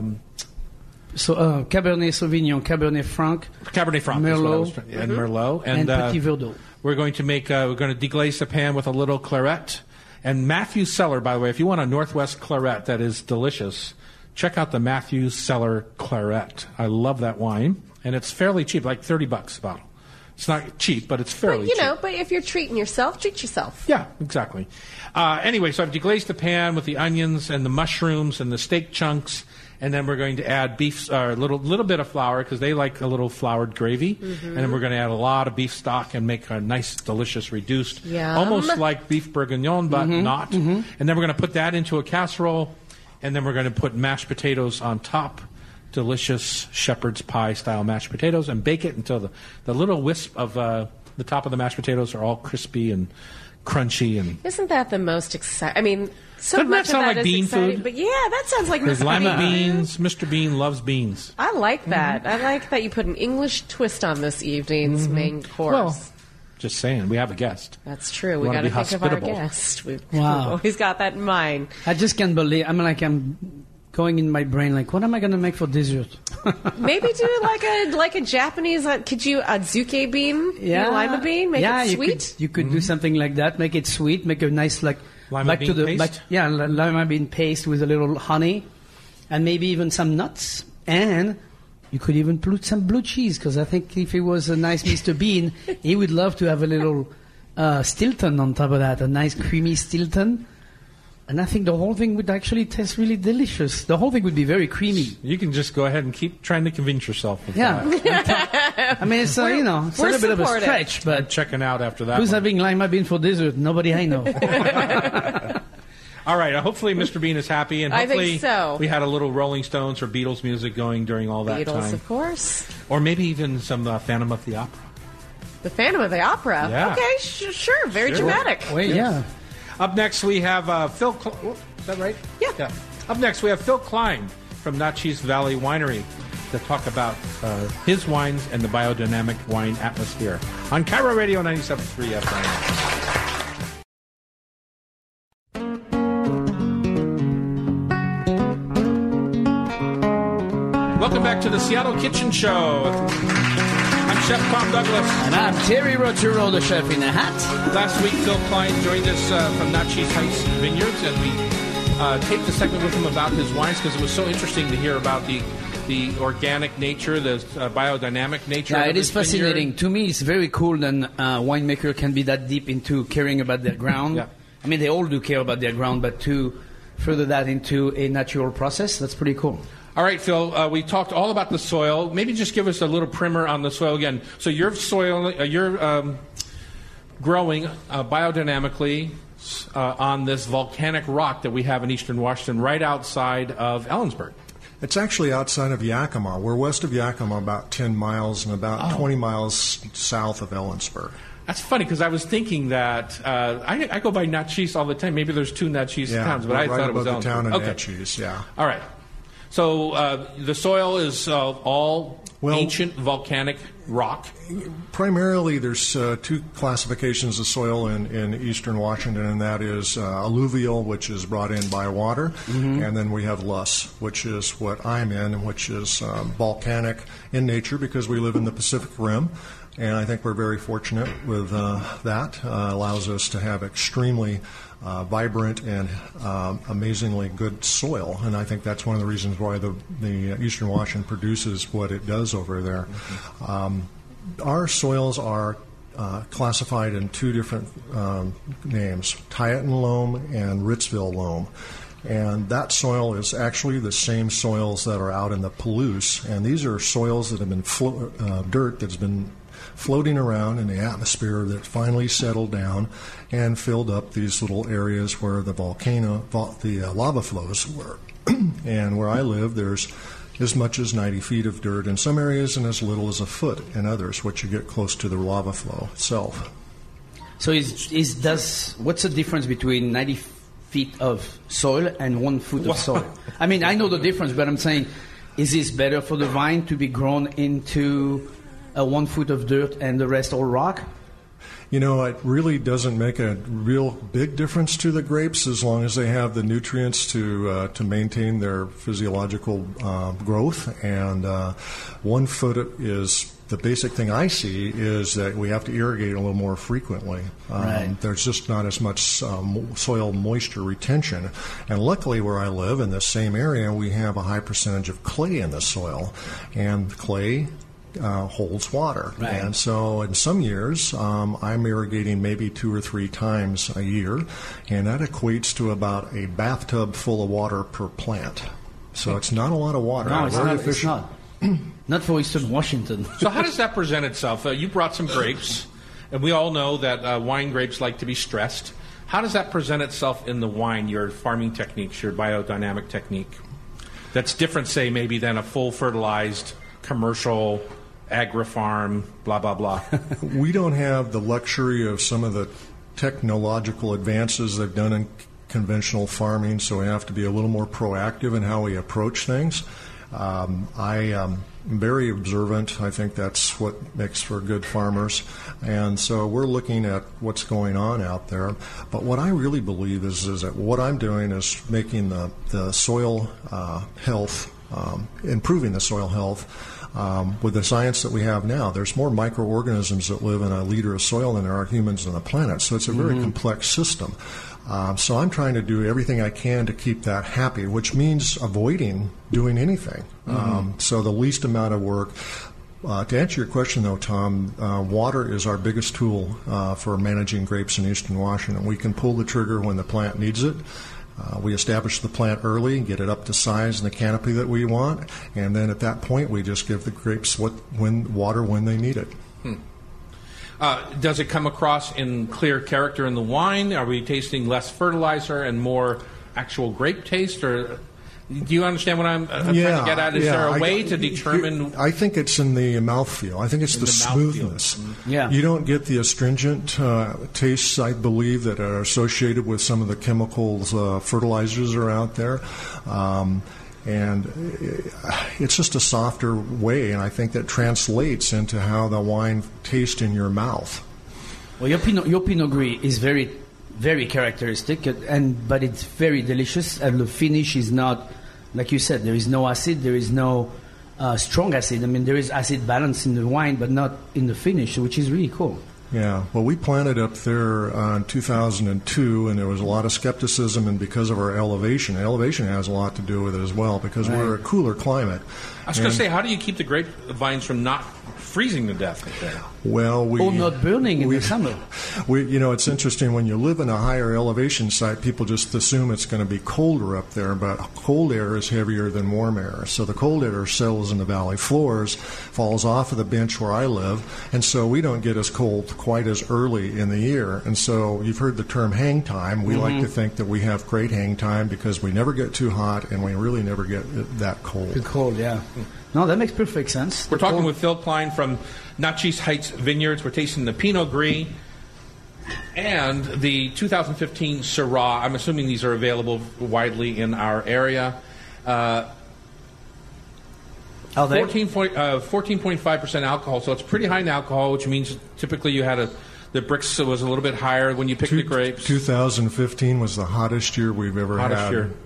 Cabernet Sauvignon, Cabernet Franc, Cabernet Franc, Merlot, and Merlot, and Petit Verdot. We're going to deglaze the pan with a little claret. And Matthews Cellar, by the way, if you want a Northwest claret that is delicious, check out the Matthews Cellar claret. I love that wine, and it's fairly cheap, like $30 a bottle. It's not cheap, but it's fairly cheap. But if you're treating yourself, treat yourself. Yeah, exactly. Anyway, so I've deglazed the pan with the onions and the mushrooms and the steak chunks, and then we're going to add a little bit of flour because they like a little floured gravy, and then we're going to add a lot of beef stock and make a nice, delicious reduced, Yum. almost like beef bourguignon, but not. And then we're going to put that into a casserole, and then we're going to put mashed potatoes on top. Delicious shepherd's pie style mashed potatoes, and bake it until the little wisp of the top of the mashed potatoes are all crispy and crunchy. And Isn't that the most exciting? I mean, so Doesn't that much of sound that like is bean exciting, food? but yeah, that sounds like there's Mr. lima Bean. beans. Mr. Bean loves beans. I like that. I like that you put an English twist on this evening's main course. Well, just saying, we have a guest. That's true. We wanna got to be think of our hospitable. guest. We've Wow. always got that in mind. I just can't believe. I'm going in my brain like, what am I going to make for dessert? Maybe do like a Japanese. Could you adzuke bean? Lima bean. Make it sweet. You could do something like that. Make it sweet. Make a nice Lima bean paste? Lima bean paste with a little honey, and maybe even some nuts. And you could even put some blue cheese because I think if he was a nice Mr. Bean, he would love to have a little Stilton on top of that, a nice creamy Stilton. And I think the whole thing would actually taste really delicious. The whole thing would be very creamy. You can just go ahead and keep trying to convince yourself of Yeah. that. I mean, it's, it's a we're little bit of a supportive. stretch, I'm but checking out after that. who's one. having lima bean for dessert? Nobody I know. All right. Hopefully, Mr. Bean is happy, and I hopefully think so. we had a little Rolling Stones or Beatles music going during all that Beatles, time, of course. or maybe even some Phantom of the Opera. The Phantom of the Opera. Yeah. Okay, sure. Very dramatic. Wait, yeah. Up next, we have Phil. Is that right? Yeah. Up next, we have Phil Klein from Natchez Valley Winery to talk about his wines and the biodynamic wine atmosphere on Cairo Radio 97.3 FM. Welcome back to the Seattle Kitchen Show. I'm Chef Tom Douglas. And I'm Terry Roturo, the chef in a hat. Last week, Phil Klein joined us from Natchez Heights Vineyards, and we taped a segment with him about his wines because it was so interesting to hear about the organic nature, the biodynamic nature. Yeah, of it is fascinating. vineyard. To me, it's very cool that a winemaker can be that deep into caring about their ground. Yeah. I mean, they all do care about their ground, but to further that into a natural process, that's pretty cool. All right, Phil, we talked all about the soil. Maybe just give us a little primer on the soil again. So your soil, you're growing biodynamically on this volcanic rock that we have in eastern Washington right outside of Ellensburg. It's actually outside of Yakima. We're west of Yakima, about 10 miles, and about 20 miles south of Ellensburg. That's funny because I was thinking that I go by Natchez all the time. Maybe there's two Natchez towns, but I right thought it was above the Ellensburg. town of Okay. Natchez, yeah. All right. So the soil is all ancient volcanic rock. Primarily, there's two classifications of soil in eastern Washington, and that is alluvial, which is brought in by water, and then we have loess, which is what I'm in, which is volcanic in nature because we live in the Pacific Rim. And I think we're very fortunate with that. Allows us to have extremely vibrant and amazingly good soil. And I think that's one of the reasons why the Eastern Washington produces what it does over there. Our soils are classified in two different names, Tieton loam and Ritzville loam. And that soil is actually the same soils that are out in the Palouse. And these are soils that have been dirt that's been floating around in the atmosphere that finally settled down and filled up these little areas where the lava flows were. And where I live, there's as much as 90 feet of dirt in some areas and as little as a foot in others, which you get close to the lava flow itself. So what's the difference between 90 feet of soil and 1 foot of soil? I mean, I know the difference, but I'm saying, is this better for the vine to be grown into 1 foot of dirt and the rest all rock? You know, it really doesn't make a real big difference to the grapes as long as they have the nutrients to maintain their physiological growth. And 1 foot is the basic thing I see is that we have to irrigate a little more frequently. Right. There's just not as much soil moisture retention. And luckily where I live in the same area, we have a high percentage of clay in the soil. And clay holds water. Right. And so in some years, I'm irrigating maybe 2 or 3 times a year, and that equates to about a bathtub full of water per plant. So it's not a lot of water. No, it's Very not. efficient. It's not. Not for Eastern Washington. So how does that present itself? You brought some grapes, and we all know that wine grapes like to be stressed. How does that present itself in the wine, your farming techniques, your biodynamic technique? That's different, say, maybe than a full fertilized commercial agri-farm, blah, blah, blah. We don't have the luxury of some of the technological advances they've done in conventional farming, so we have to be a little more proactive in how we approach things. I am very observant. I think that's what makes for good farmers. And so we're looking at what's going on out there. But what I really believe is that what I'm doing is making the soil health, improving the soil health. With the science that we have now, there's more microorganisms that live in a liter of soil than there are humans on the planet. So it's a very complex system. So I'm trying to do everything I can to keep that happy, which means avoiding doing anything. So the least amount of work. To answer your question, though, Tom, water is our biggest tool for managing grapes in Eastern Washington. We can pull the trigger when the plant needs it. We establish the plant early, get it up to size and the canopy that we want, and then at that point we just give the grapes water when they need it. Does it come across in clear character in the wine? Are we tasting less fertilizer and more actual grape taste, or do you understand what I'm trying to get at? Is there a way to determine? I think it's in the mouthfeel. I think it's the smoothness. Yeah. You don't get the astringent tastes, I believe, that are associated with some of the chemicals, fertilizers are out there. And it's just a softer way, and I think that translates into how the wine tastes in your mouth. Well, your Pinot Gris is very, very characteristic, but it's very delicious, and the finish is not, like you said, there is no acid, there is no strong acid. I mean, there is acid balance in the wine, but not in the finish, which is really cool. Yeah, well, we planted up there in 2002, and there was a lot of skepticism, and because of our elevation has a lot to do with it as well, because we're a cooler climate. I was going to say, how do you keep the grapevines from not freezing to death there? Well, or not burning in the summer. It's interesting, when you live in a higher elevation site, people just assume it's going to be colder up there, but cold air is heavier than warm air. So the cold air settles in the valley floors, falls off of the bench where I live, and so we don't get as cold quite as early in the year. And so you've heard the term hang time. We like to think that we have great hang time because we never get too hot and we really never get that cold. Too cold, yeah. No, that makes perfect sense. We're talking with Phil Klein from Natchez Heights Vineyards. We're tasting the Pinot Gris and the 2015 Syrah. I'm assuming these are available widely in our area. 14.5% alcohol, so it's pretty high in alcohol, which means typically you had the Brix was a little bit higher when you picked the grapes. 2015 was the hottest year we've ever had. Hottest year.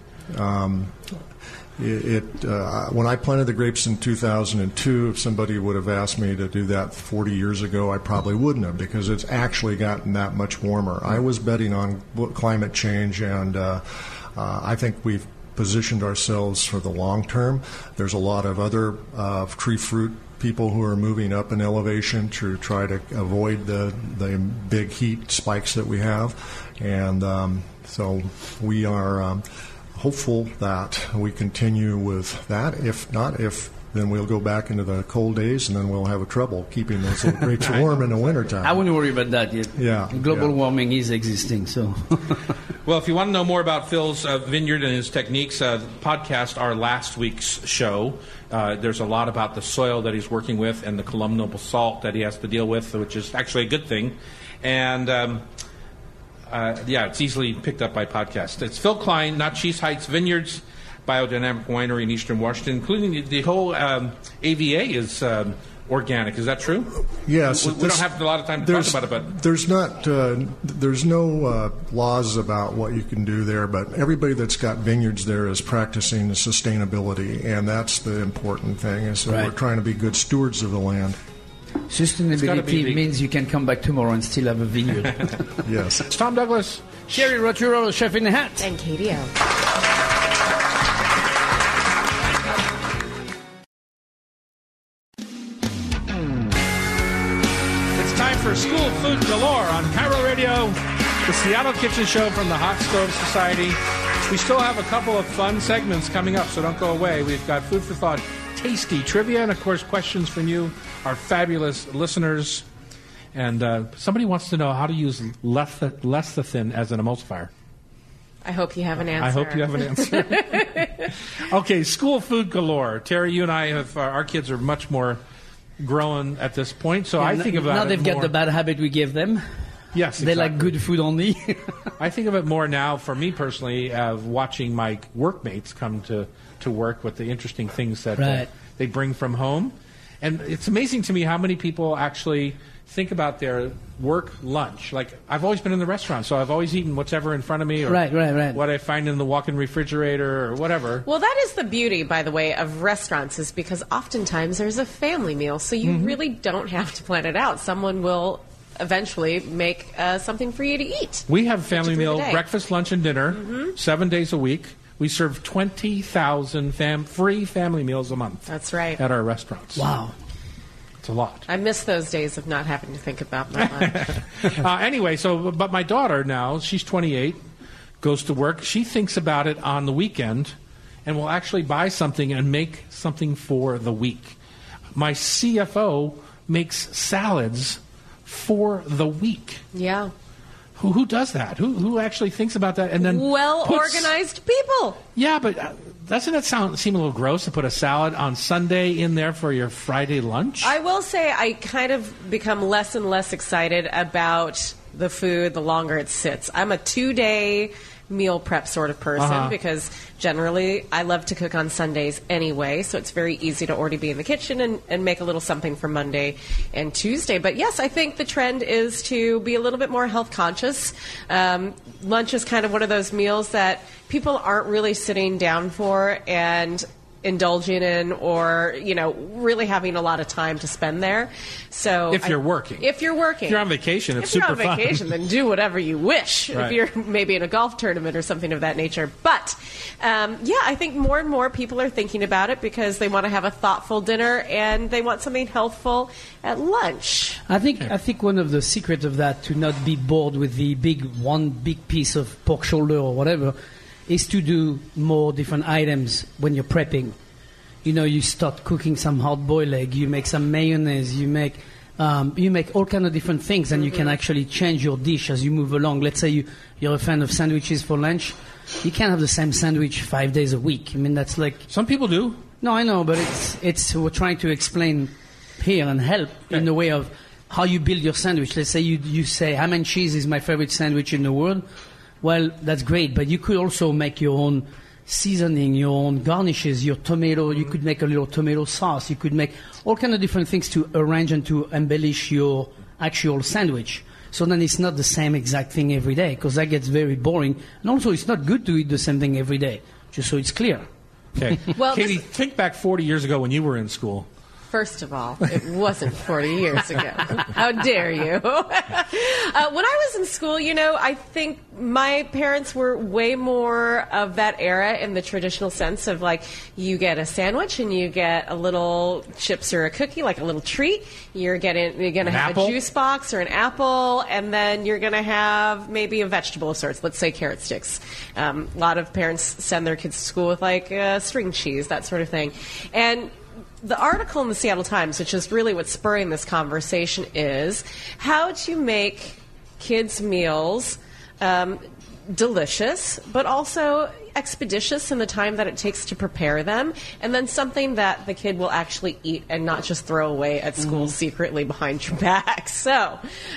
When I planted the grapes in 2002, if somebody would have asked me to do that 40 years ago, I probably wouldn't have, because it's actually gotten that much warmer. I was betting on climate change, and I think we've positioned ourselves for the long term. There's a lot of other tree fruit people who are moving up in elevation to try to avoid the big heat spikes that we have, and so we are hopeful that we continue with that. If not, then we'll go back into the cold days, and then we'll have trouble keeping those little grapes warm in the wintertime. I wouldn't worry about that yet. Yeah. Global warming is existing, so. Well, if you want to know more about Phil's vineyard and his techniques, podcast our last week's show. There's a lot about the soil that he's working with and the columnar basalt that he has to deal with, which is actually a good thing. And it's easily picked up by podcast. It's Phil Klein, Natchez Heights Vineyards, biodynamic winery in Eastern Washington, including the whole AVA is organic. Is that true? Yes. We don't have a lot of time to talk about it, but there's no laws about what you can do there, but everybody that's got vineyards there is practicing the sustainability, and that's the important thing. And so we're trying to be good stewards of the land. Sustainability means you can come back tomorrow and still have a vineyard. Yes. It's Tom Douglas, Sherry Roturo, Chef in the Hat, and Katie O. It's time for School Food Galore on Cairo Radio, the Seattle Kitchen Show from the Hot Stove Society. We still have a couple of fun segments coming up, so don't go away. We've got food for thought, tasty trivia, and of course questions from you, our fabulous listeners. And somebody wants to know how to use lecithin as an emulsifier. I hope you have an answer. I hope you have an answer. Okay, school food galore. Terry, you and I have our kids are much more grown at this point, so I think about it now they've got the bad habit we give them. Yes, exactly. They like good food only. I think of it more now, for me personally, of watching my workmates come to work with the interesting things that they bring from home. And it's amazing to me how many people actually think about their work lunch. Like, I've always been in the restaurant, so I've always eaten whatever in front of me, or what I find in the walk-in refrigerator, or whatever. Well, that is the beauty, by the way, of restaurants, is because oftentimes there's a family meal, so you really don't have to plan it out. Someone will eventually make something for you to eat. We have family meal, breakfast, lunch, and dinner, 7 days a week. We serve 20,000 free family meals a month. That's right. At our restaurants. Wow. It's a lot. I miss those days of not having to think about my lunch. Anyway, but my daughter now, she's 28, goes to work. She thinks about it on the weekend and will actually buy something and make something for the week. My CFO makes salads for the week. Yeah. Who does that? Who actually thinks about that and then organized people? Yeah, but doesn't it seem a little gross to put a salad on Sunday in there for your Friday lunch? I will say I kind of become less and less excited about the food the longer it sits. I'm a 2-day meal prep sort of person because generally I love to cook on Sundays anyway, so it's very easy to already be in the kitchen and make a little something for Monday and Tuesday. But yes, I think the trend is to be a little bit more health conscious. Lunch is kind of one of those meals that people aren't really sitting down for and indulging in, or really having a lot of time to spend there. So if you're working, if you're on vacation, it's super fun. If you're on vacation, then do whatever you wish. Right. If you're maybe in a golf tournament or something of that nature. But I think more and more people are thinking about it because they want to have a thoughtful dinner and they want something healthful at lunch. I think one of the secrets of that, to not be bored with the one big piece of pork shoulder or whatever, is to do more different items when you're prepping. You start cooking some hard-boiled egg, you make some mayonnaise, you make all kind of different things, and you can actually change your dish as you move along. Let's say you're a fan of sandwiches for lunch. You can't have the same sandwich 5 days a week. I mean, that's like... Some people do. No, I know, but it's we're trying to explain here and help in the way of how you build your sandwich. Let's say you say ham and cheese is my favorite sandwich in the world. Well, that's great, but you could also make your own seasoning, your own garnishes, your tomato. You could make a little tomato sauce. You could make all kind of different things to arrange and to embellish your actual sandwich. So then it's not the same exact thing every day, because that gets very boring. And also, it's not good to eat the same thing every day, just so it's clear. Okay. Well, Katie, think back 40 years ago when you were in school. First of all, it wasn't 40 years ago. How dare you? When I was in school, I think my parents were way more of that era in the traditional sense of, like, you get a sandwich and you get a little chips or a cookie, like a little treat. You're going to have a juice box or an apple, and then you're going to have maybe a vegetable of sorts, let's say carrot sticks. A lot of parents send their kids to school with, like, string cheese, that sort of thing. And the article in the Seattle Times, which is really what's spurring this conversation, is how to make kids' meals delicious, but also expeditious in the time that it takes to prepare them, and then something that the kid will actually eat and not just throw away at school secretly behind your back. So,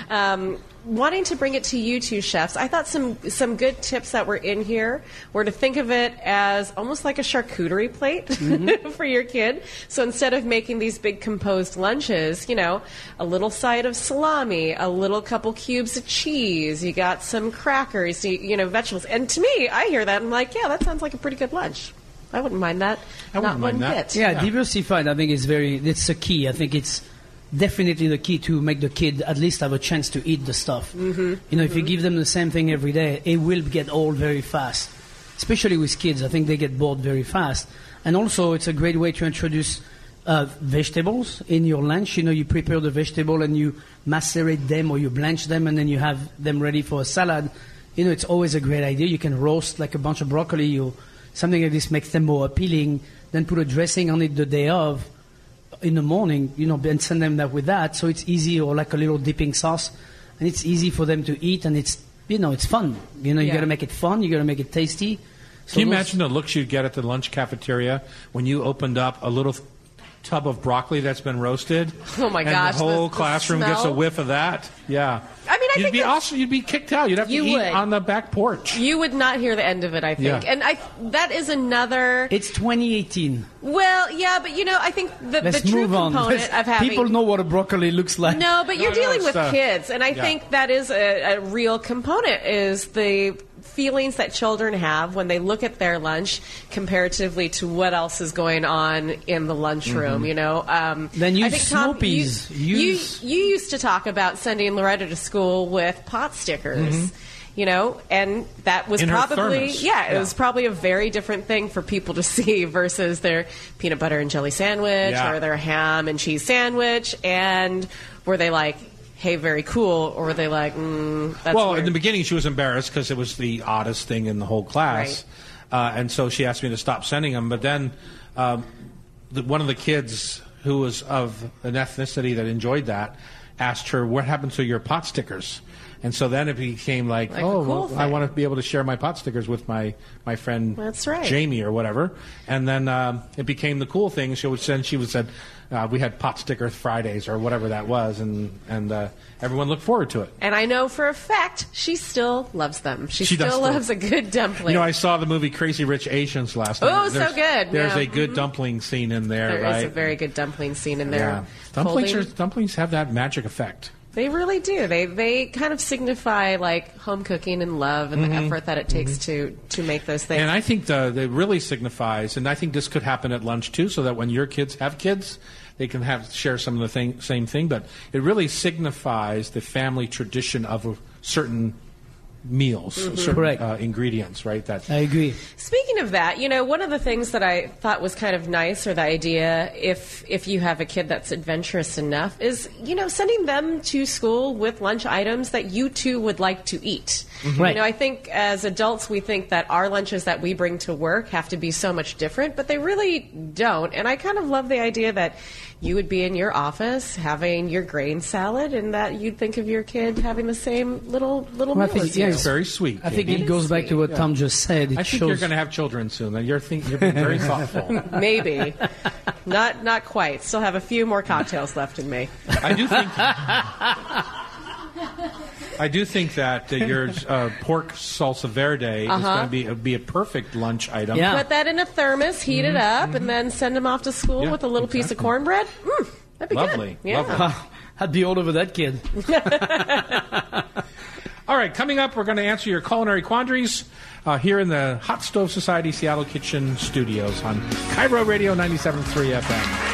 wanting to bring it to you two chefs, I thought some good tips that were in here were to think of it as almost like a charcuterie plate for your kid. So instead of making these big composed lunches, a little side of salami, a little couple cubes of cheese, you got some crackers, vegetables. And to me, I hear that and I'm like, yeah, that sounds like a pretty good lunch. I wouldn't mind that. Not one bit. Yeah, diversified, I think, it's the key. I think it's definitely the key to make the kid at least have a chance to eat the stuff. If you give them the same thing every day, it will get old very fast. Especially with kids, I think they get bored very fast. And also, it's a great way to introduce vegetables in your lunch. You prepare the vegetable and you macerate them or you blanch them, and then you have them ready for a salad. It's always a great idea. You can roast like a bunch of broccoli or something like this, makes them more appealing. Then put a dressing on it the day of, in the morning, and send them that with that, so it's easy, or like a little dipping sauce, and it's easy for them to eat, and it's fun. You got to make it fun, you got to make it tasty. So can you imagine the looks you'd get at the lunch cafeteria when you opened up a little tub of broccoli that's been roasted? Oh my gosh! The whole classroom gets a whiff of that. Yeah. I mean, you'd be kicked out. You'd have to eat on the back porch. You would not hear the end of it, I think. Yeah. And that is another... It's 2018. Well, yeah, but I think the true component of having... People know what a broccoli looks like. No, but you're dealing with kids, and I think that is a real component, is the feelings that children have when they look at their lunch comparatively to what else is going on in the lunchroom, Then use Snoopy's. You used to talk about sending Loretta to school with pot stickers, and that was probably, it was probably a very different thing for people to see versus their peanut butter and jelly sandwich or their ham and cheese sandwich. And were they like, hey, very cool, or were they like, that's weird? In the beginning she was embarrassed because it was the oddest thing in the whole class. Right. And so she asked me to stop sending them. But then one of the kids who was of an ethnicity that enjoyed that asked her, what happened to your pot stickers? And so then it became like a cool thing. I want to be able to share my pot stickers with my friend That's right. Jamie or whatever. And then it became the cool thing. She would said we had pot sticker Fridays or whatever that was, and everyone looked forward to it. And I know for a fact she still loves them. She does still loves a good dumpling. I saw the movie Crazy Rich Asians last night. Oh, so good. There's Yeah. a good dumpling scene in there, There right? is a very good dumpling scene in there. Yeah. Dumplings have that magic effect. They really do. They kind of signify like home cooking and love and the effort that it takes to make those things. And I think that really signifies, and I think this could happen at lunch too, so that when your kids have kids, they can share some of the same thing. But it really signifies the family tradition of certain meals, certain Correct. ingredients, right? That I agree. Speaking of that, one of the things that I thought was kind of nice, or the idea, if you have a kid that's adventurous enough, is, sending them to school with lunch items that you too would like to eat. Right. I think as adults, we think that our lunches that we bring to work have to be so much different, but they really don't. And I kind of love the idea that you would be in your office having your grain salad, and that you'd think of your kid having the same little Well, I meal think, as you. yeah, it's very sweet. I think Katie. it goes back to what Tom just said. It I think shows you're going to have children soon. You're being very thoughtful. Maybe. Not quite. Still have a few more cocktails left in me. I do think that your pork salsa verde is going to be a perfect lunch item. Yeah. Put that in a thermos, heat it up, and then send them off to school Yeah, with a little piece of exactly. cornbread. That'd be Lovely, good. Yeah. lovely. I'd be all over that kid. All right, coming up, we're going to answer your culinary quandaries here in the Hot Stove Society Seattle Kitchen Studios on Cairo Radio 97.3 FM.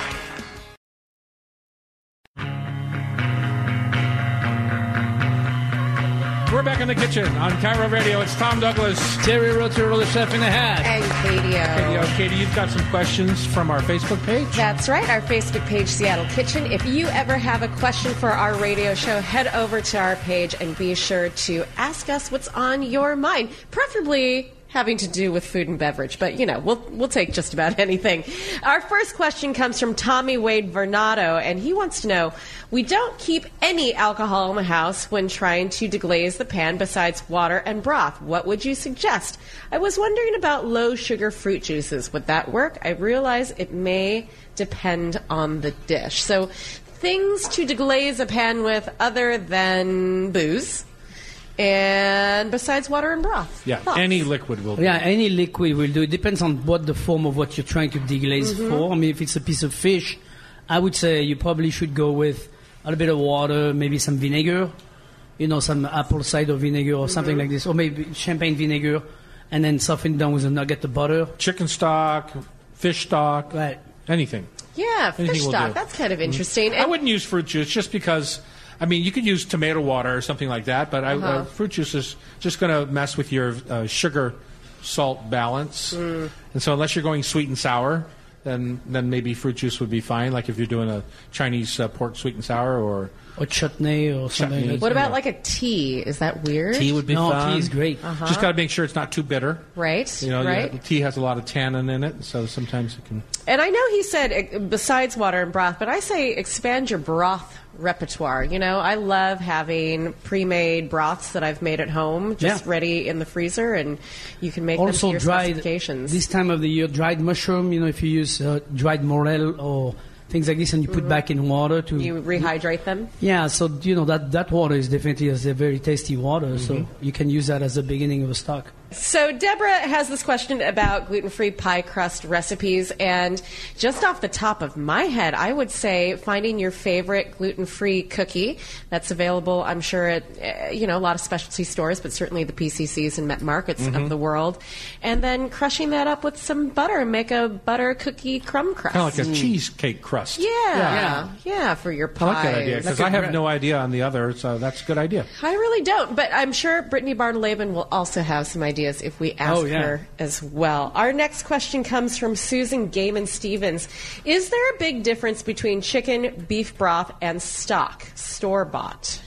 We're back in the kitchen on Cairo Radio. It's Tom Douglas. Terry Rotary, the chef in the hat. And Katie-O. Katie, you've got some questions from our Facebook page? That's right, our Facebook page, Seattle Kitchen. If you ever have a question for our radio show, head over to our page and be sure to ask us what's on your mind, preferably having to do with food and beverage, but we'll take just about anything. Our first question comes from Tommy Wade Vernado, and he wants to know, we don't keep any alcohol in the house when trying to deglaze the pan besides water and broth. What would you suggest? I was wondering about low sugar fruit juices. Would that work? I realize it may depend on the dish. So things to deglaze a pan with other than booze. And besides water and broth. Yeah, Thoughts? any liquid will do. Yeah, any liquid will do. It depends on what the form of what you're trying to deglaze for. I mean, if it's a piece of fish, I would say you probably should go with a little bit of water, maybe some vinegar, some apple cider vinegar or something like this, or maybe champagne vinegar, and then soften it down with a nugget of butter. Chicken stock, fish stock, Right. anything. Yeah, fish Anything will stock. do. That's kind of interesting. I wouldn't use fruit juice just because, you could use tomato water or something like that, but fruit juice is just going to mess with your sugar-salt balance. And so unless you're going sweet and sour, then maybe fruit juice would be fine, like if you're doing a Chinese pork sweet and sour or chutney or something Chutney. like What that. about like a tea? Is that weird? tea would be No, fun. tea is great. Just got to make sure it's not too bitter. Right, right. Tea has a lot of tannin in it, so sometimes it can... And I know he said besides water and broth, but I say expand your broth repertoire. I love having pre-made broths that I've made at home, just ready in the freezer, and you can make them to Also your dried, specifications. this time of the year, dried mushroom, if you use dried morel or things like this and you put back in water to... You rehydrate them? Yeah, so, that water is definitely a very tasty water, so you can use that as the beginning of a stock. So Deborah has this question about gluten-free pie crust recipes, and just off the top of my head, I would say finding your favorite gluten-free cookie that's available, I'm sure, at a lot of specialty stores, but certainly the PCCs and Met Markets of the world, and then crushing that up with some butter and make a butter cookie crumb crust. Kind of like a cheesecake crust. Yeah, for your pie. I like that idea, because I have no idea on the other, so that's a good idea. I really don't, but I'm sure Brittany Barton-Laban will also have some ideas if we ask her as well. Our next question comes from Susan Gaiman Stevens. Is there a big difference between chicken, beef broth, and stock, store-bought?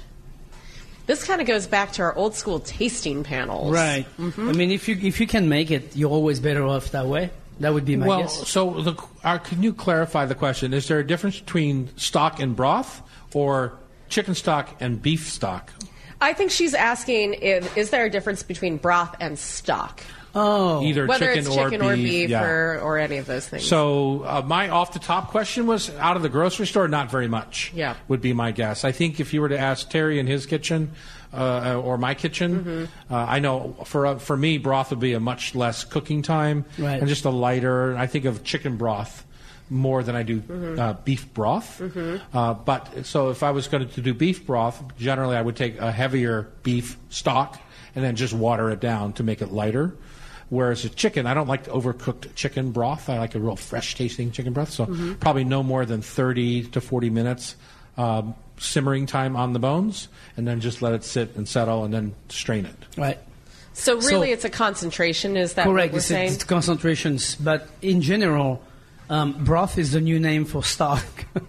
This kind of goes back to our old school tasting panels. Right. I mean, if you can make it, you're always better off that way. That would be my guess. So can you clarify the question? Is there a difference between stock and broth, or chicken stock and beef stock? I think she's asking, is there a difference between broth and stock? Oh. Either Whether chicken, it's chicken or beef yeah. or any of those things. So my off-the-top question was, out of the grocery store, not very much. Yeah. Would be my guess. I think if you were to ask Terry in his kitchen or my kitchen, I know for me, broth would be a much less cooking time Right. and just a lighter. I think of chicken broth more than I do beef broth. But so if I was going to do beef broth, generally I would take a heavier beef stock and then just water it down to make it lighter. Whereas a chicken, I don't like overcooked chicken broth. I like a real fresh tasting chicken broth. So probably no more than 30 to 40 minutes simmering time on the bones, and then just let it sit and settle, and then strain it. Right. So really it's a concentration, is that Correct. what we're saying? It's concentrations. But in general, broth is the new name for stock.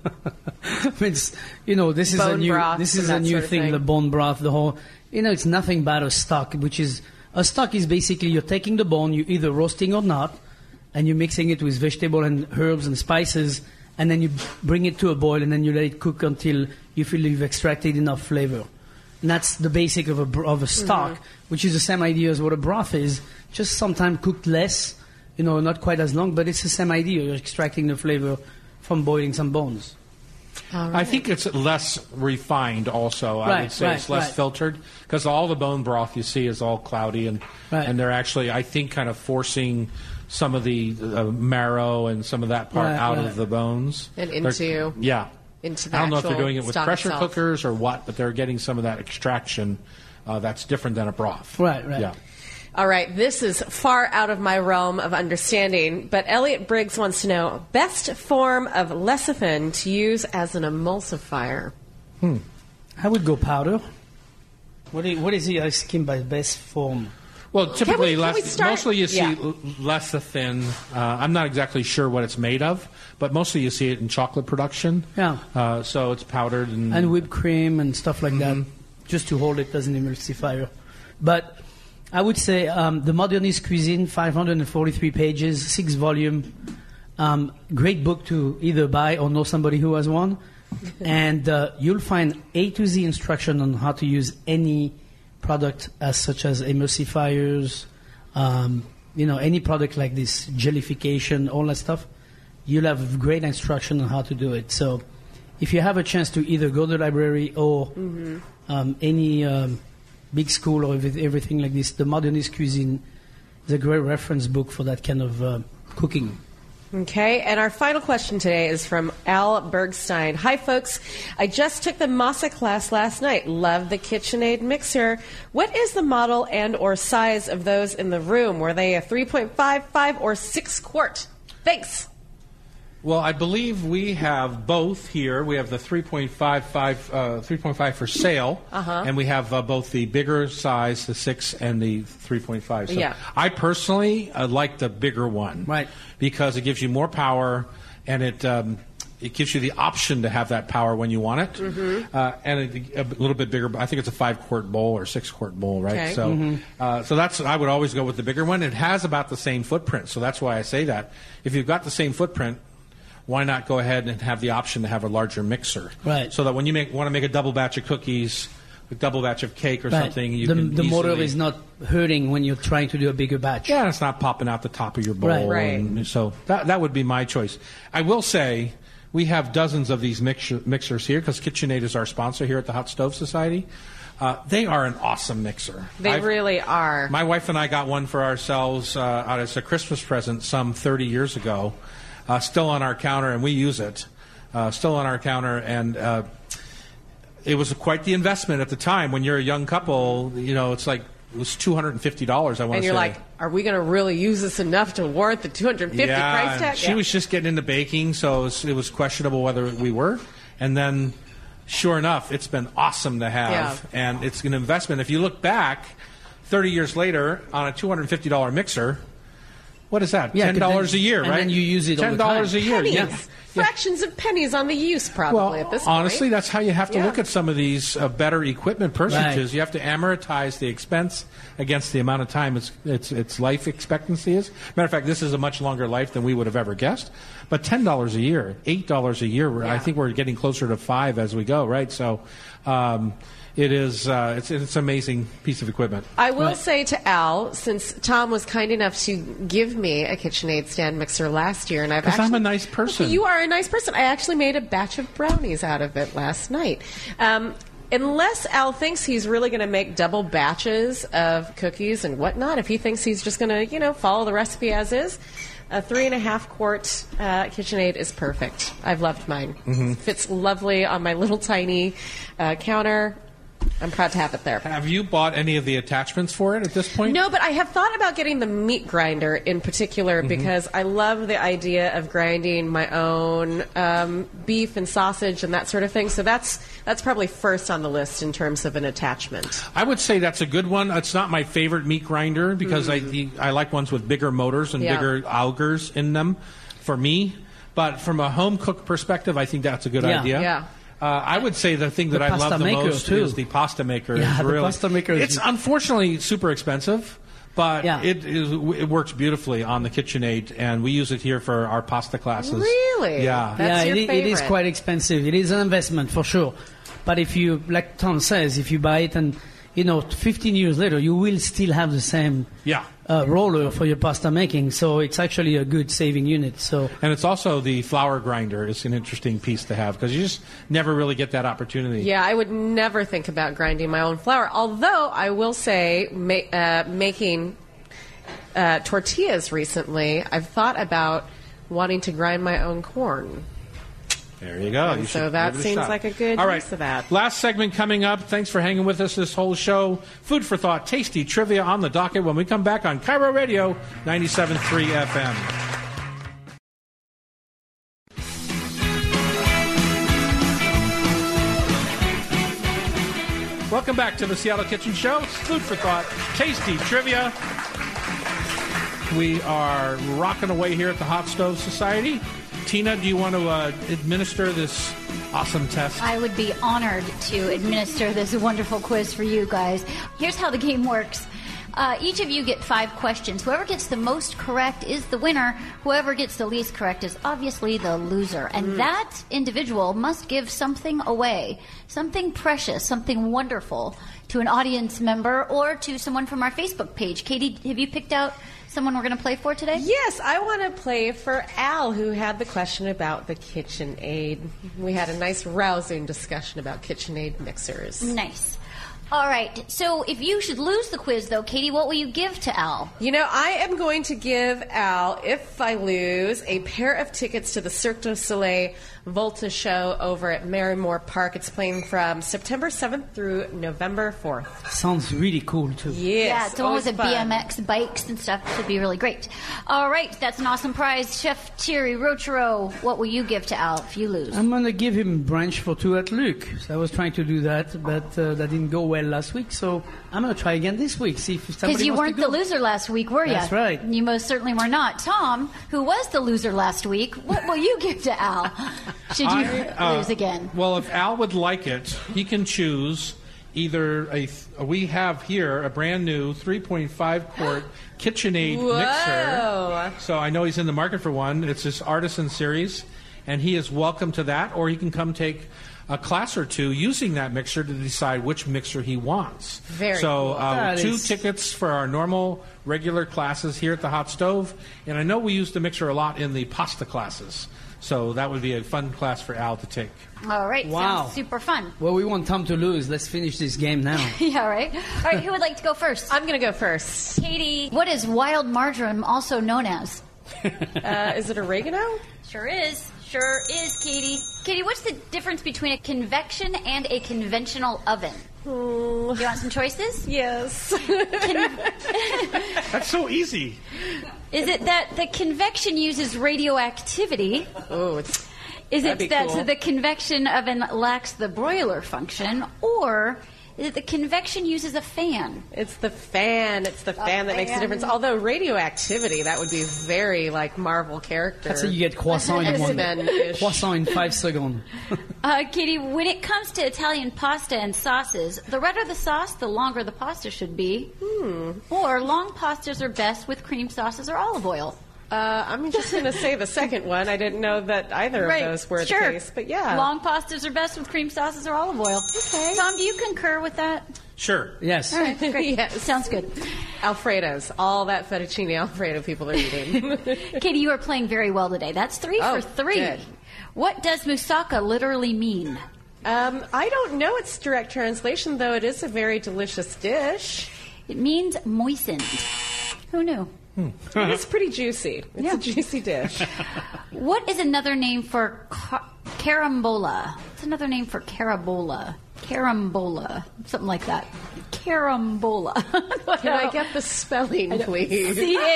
It's, this is Bone a new broth this and is that a new sort of thing, thing. the bone broth, the whole, it's nothing but a stock, which is, a stock is basically you're taking the bone, you're either roasting or not, and you're mixing it with vegetable and herbs and spices, and then you bring it to a boil, and then you let it cook until you feel you've extracted enough flavor. And that's the basic of a stock, which is the same idea as what a broth is, just sometimes cooked less, not quite as long, but it's the same idea. You're extracting the flavor from boiling some bones. I think it's less refined also. I would say it's less filtered, because all the bone broth you see is all cloudy, and they're actually, I think, kind of forcing some of the marrow and some of that part out of the bones. And into the I don't know if they're doing it with pressure itself. cookers or what, but they're getting some of that extraction that's different than a broth. Right. Yeah. All right, this is far out of my realm of understanding, but Elliot Briggs wants to know, best form of lecithin to use as an emulsifier. I would go powder. What is he asking by best form? Well, typically, can we start? mostly you see Yeah. lecithin. I'm not exactly sure what it's made of, but mostly you see it in chocolate production. Yeah. So it's powdered And whipped cream and stuff like that, just to hold it as an emulsifier. But I would say The Modernist Cuisine, 543 pages, 6 volume. Great book to either buy or know somebody who has one. And you'll find A to Z instruction on how to use any product such as emulsifiers, any product like this, jellification, all that stuff. You'll have great instruction on how to do it. So if you have a chance to either go to the library or any big school or everything like this, The Modernist Cuisine is a great reference book for that kind of cooking. Okay, and our final question today is from Al Bergstein. Hi, folks. I just took the Masa class last night. Love the KitchenAid mixer. What is the model and or size of those in the room? Were they a 3.5, 5, or 6 quart? Thanks. Well, I believe we have both here. We have the 3.5 for sale, and we have both the bigger size, the 6, and the 3.5. So I personally like the bigger one, right? Because it gives you more power, and it gives you the option to have that power when you want it, and a little bit bigger. I think it's a 5-quart bowl or 6-quart bowl, right? Okay. So, so that's I would always go with the bigger one. It has about the same footprint, so that's why I say that. If you've got the same footprint, why not go ahead and have the option to have a larger mixer? Right. So that when you want to make a double batch of cookies, a double batch of cake or something, you can the motor easily- is not hurting when you're trying to do a bigger batch. Yeah, it's not popping out the top of your bowl. Right. And so that would be my choice. I will say we have dozens of these mixers here because KitchenAid is our sponsor here at the Hot Stove Society. They are an awesome mixer. They really are. My wife and I got one for ourselves out as a Christmas present some 30 years ago. Still on our counter, and we use it. Still on our counter, and it was quite the investment at the time. When you're a young couple, it's like it was $250. I want to say. And you're like, are we going to really use this enough to warrant the $250 price tag? She was just getting into baking, so it was questionable whether we were. And then, sure enough, it's been awesome to have, and it's an investment. If you look back, 30 years later, on a $250 mixer. What is that? $10 a year, right? And then you use it all the time. $10 a year. Pennies. Yeah. fractions of pennies on the use, probably, at this point. Honestly, that's how you have to look at some of these better equipment purchases. Right. You have to amortize the expense against the amount of time its life expectancy is. Matter of fact, this is a much longer life than we would have ever guessed. But $10 a year, $8 a year, I think we're getting closer to $5 as we go, right? So it is it's an amazing piece of equipment. I will say to Al, since Tom was kind enough to give me a KitchenAid stand mixer last year, and I'm a nice person. You are a nice person. I actually made a batch of brownies out of it last night. Unless Al thinks he's really going to make double batches of cookies and whatnot, if he thinks he's just going to, follow the recipe as is, a 3.5 quart KitchenAid is perfect. I've loved mine. Mm-hmm. Fits lovely on my little tiny counter. I'm proud to have it there. Have you bought any of the attachments for it at this point? No, but I have thought about getting the meat grinder in particular because I love the idea of grinding my own beef and sausage and that sort of thing. So that's probably first on the list in terms of an attachment. I would say that's a good one. It's not my favorite meat grinder because I like ones with bigger motors and bigger augers in them for me. But from a home cook perspective, I think that's a good idea. Yeah. I would say the thing that I love the most is the pasta maker. Yeah, the pasta maker. It's unfortunately super expensive, but it works beautifully on the KitchenAid, and we use it here for our pasta classes. Really? Yeah. That's your favorite. It is quite expensive. It is an investment for sure. But if you, like Tom says, if you buy it and 15 years later, you will still have the same roller for your pasta making. So it's actually a good saving unit. And it's also the flour grinder is an interesting piece to have because you just never really get that opportunity. Yeah, I would never think about grinding my own flour. Although I will say, making tortillas recently, I've thought about wanting to grind my own corn. There you go. So that seems like a good use of that. Last segment coming up. Thanks for hanging with us this whole show. Food for thought, tasty trivia on the docket when we come back on Cairo Radio 97.3 FM. Welcome back to the Seattle Kitchen Show. It's Food for Thought, tasty trivia. We are rocking away here at the Hot Stove Society. Tina, do you want to administer this awesome test? I would be honored to administer this wonderful quiz for you guys. Here's how the game works. Each of you get 5 questions. Whoever gets the most correct is the winner. Whoever gets the least correct is obviously the loser. And that individual must give something away, something precious, something wonderful to an audience member or to someone from our Facebook page. Katie, have you picked out someone we're going to play for today? Yes, I want to play for Al, who had the question about the KitchenAid. We had a nice rousing discussion about KitchenAid mixers. Nice. All right, so if you should lose the quiz, though, Katie, what will you give to Al? I am going to give Al, if I lose, a pair of tickets to the Cirque du Soleil Volta show over at Merrimore Park. It's playing from September 7th through November 4th. Sounds really cool, too. Yes. Yeah, it's always a BMX bikes and stuff. Should be really great. All right, that's an awesome prize. Chef Thierry Rochereau, what will you give to Al if you lose? I'm going to give him brunch for 2 at Luc. So I was trying to do that, but that didn't go well last week. So I'm going to try again this week, see if somebody wants to go. Because you weren't the loser last week, were you? That's right. You most certainly were not. Tom, who was the loser last week, what will you give to Al should you lose again? Well, if Al would like it, he can choose either we have here a brand new 3.5 quart KitchenAid mixer. So I know he's in the market for one. It's this Artisan series, and he is welcome to that, or he can come take a class or 2 using that mixer to decide which mixer he wants. Very cool. 2 tickets for our normal, regular classes here at the Hot Stove. And I know we use the mixer a lot in the pasta classes. So that would be a fun class for Al to take. All right. Wow. Sounds super fun. Well, we want Tom to lose. Let's finish this game now. Yeah, right. All right, who would like to go first? I'm going to go first. Katie, what is wild marjoram also known as? Is it oregano? Sure is. Sure is, Katie. Katie, what's the difference between a convection and a conventional oven? Do you want some choices? Yes. That's so easy. Is it that the convection uses radioactivity? Oh, is it that cool. the convection oven lacks the broiler function? Or Is it the convection uses a fan? It's the fan. It's the fan that makes the difference. Although radioactivity, that would be very like Marvel character. That's how you get croissant in X-Men-ish. croissant in 5 seconds. Katie, when it comes to Italian pasta and sauces, the redder the sauce, the longer the pasta should be. Or long pastas are best with cream sauces or olive oil. I'm just going to say the second one. I didn't know that either of those were the case. But yeah. Long pastas are best with cream sauces or olive oil. Okay. Tom, do you concur with that? Sure. Yes. All right, great. Yes. Sounds good. Alfredos. All that fettuccine Alfredo people are eating. Katie, you are playing very well today. That's 3 for 3. Good. What does moussaka literally mean? I don't know its direct translation, though it is a very delicious dish. It means moistened. Who knew? It's pretty juicy. It's a juicy dish. What is another name for carambola? What's another name for carabola? Carambola. Something like that. Carambola. Can I get the spelling, please?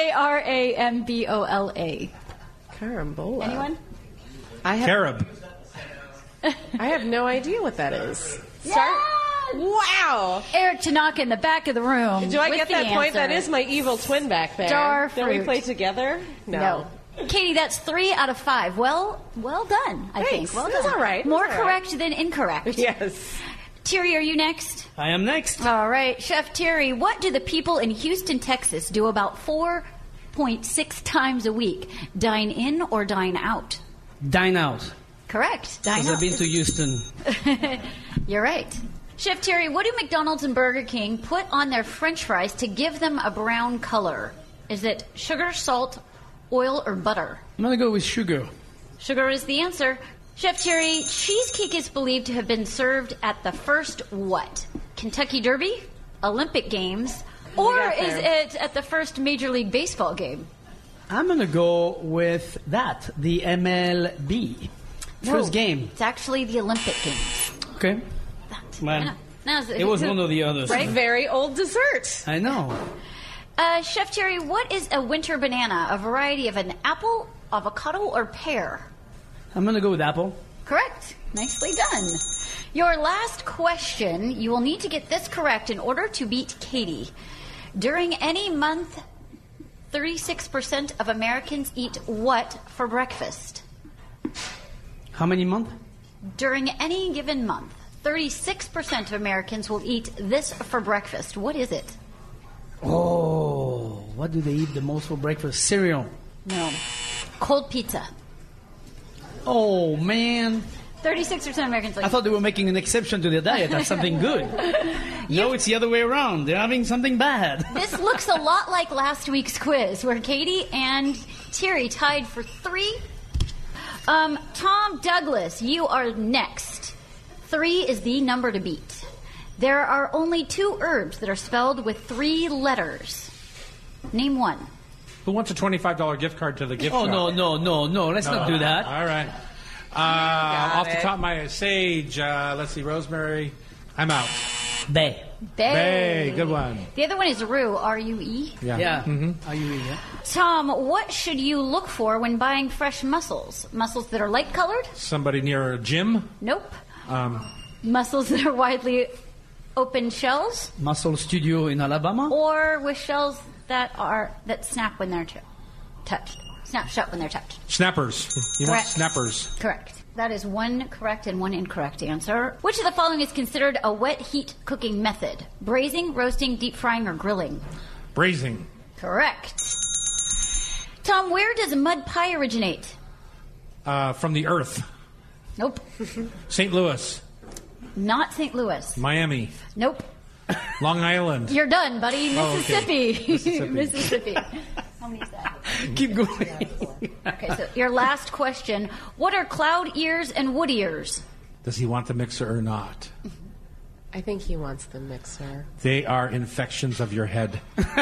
Carambola. Carambola. Anyone? Carob. I have no idea what that is. Yeah! Wow. Eric Tanaka in the back of the room. Do I with get the that point? answer. That is my evil twin back there. Jar Don't we fruit. play together? No. Katie, that's 3 out of 5. Well done, I Thanks. think. Well That's done. all right. More That's all correct than incorrect. Yes. Thierry, are you next? I am next. All right. Chef Thierry, what do the people in Houston, Texas do about 4.6 times a week? Dine in or dine out? Dine out. Correct. Dine Because out. I've been to Houston. You're right. Chef Thierry, what do McDonald's and Burger King put on their French fries to give them a brown color? Is it sugar, salt, oil, or butter? I'm going to go with sugar. Sugar is the answer. Chef Thierry, cheesecake is believed to have been served at the first what? Kentucky Derby? Olympic Games? Or got is there. it at the first Major League Baseball game? I'm going to go with that, the MLB. First game. It's actually the Olympic Games. Okay. Man, it was one or the other. Right? Very old dessert. I know. Chef Thierry, what is a winter banana? A variety of an apple, avocado, or pear? I'm going to go with apple. Correct. Nicely done. Your last question, you will need to get this correct in order to beat Katie. During any month, 36% of Americans eat what for breakfast? How many months? During any given month, 36% of Americans will eat this for breakfast. What is it? Oh, what do they eat the most for breakfast? Cereal. No. Cold pizza. Oh, man. 36% of Americans like I thought they were making an exception to their diet. That's something good. No, it's the other way around. They're having something bad. This looks a lot like last week's quiz, where Katie and Thierry tied for 3. Tom Douglas, you are next. 3 is the number to beat. There are only 2 herbs that are spelled with 3 letters. Name one. Who wants a $25 gift card to the gift shop? Oh, no. Let's not do that. All right. Off the top of my sage, let's see, rosemary. I'm out. Bay. Bay, good one. The other one is rue, R-U-E. Yeah. Are you yeah? Tom, what should you look for when buying fresh mussels? Mussels that are light-colored? Somebody near a gym? Nope. Mussels that are widely open shells? Muscle Studio in Alabama? Or with shells that snap when they're touched. Snap shut when they're touched. Snappers. You want Correct. snappers. Correct. That is 1 correct and 1 incorrect answer. Which of the following is considered a wet heat cooking method? Braising, roasting, deep frying, or grilling? Braising. Correct. Tom, where does mud pie originate? From the earth. Nope. St. Louis. Not St. Louis. Miami. Nope. Long Island. You're done, buddy. Oh, okay. Mississippi. Mississippi. How many is that? Keep going. Okay, so your last question. What are cloud ears and wood ears? Does he want the mixer or not? I think he wants the mixer. They are infections of your head.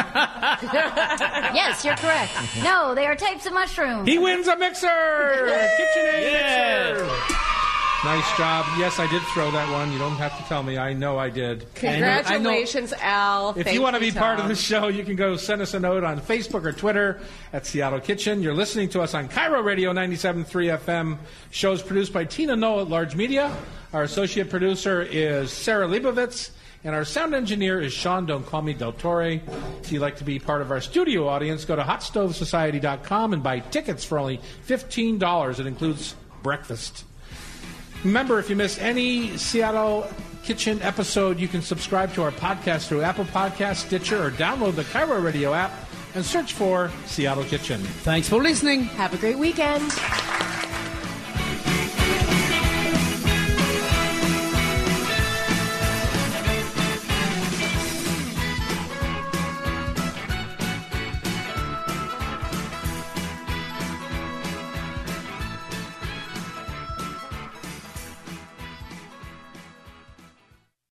Yes, you're correct. No, they are types of mushrooms. He wins a mixer! KitchenAid mixer! Nice job. Yes, I did throw that one. You don't have to tell me. I know I did. Congratulations, Al. If you want to be part of the show, you can go send us a note on Facebook or Twitter at Seattle Kitchen. You're listening to us on Cairo Radio 97.3 FM. Shows produced by Tina Knoll at Large Media. Our associate producer is Sarah Leibovitz. And our sound engineer is Sean Don't Call Me Del Torre. If you'd like to be part of our studio audience, go to hotstovesociety.com and buy tickets for only $15. It includes breakfast. Remember, if you miss any Seattle Kitchen episode, you can subscribe to our podcast through Apple Podcasts, Stitcher, or download the Cairo Radio app and search for Seattle Kitchen. Thanks for listening. Have a great weekend.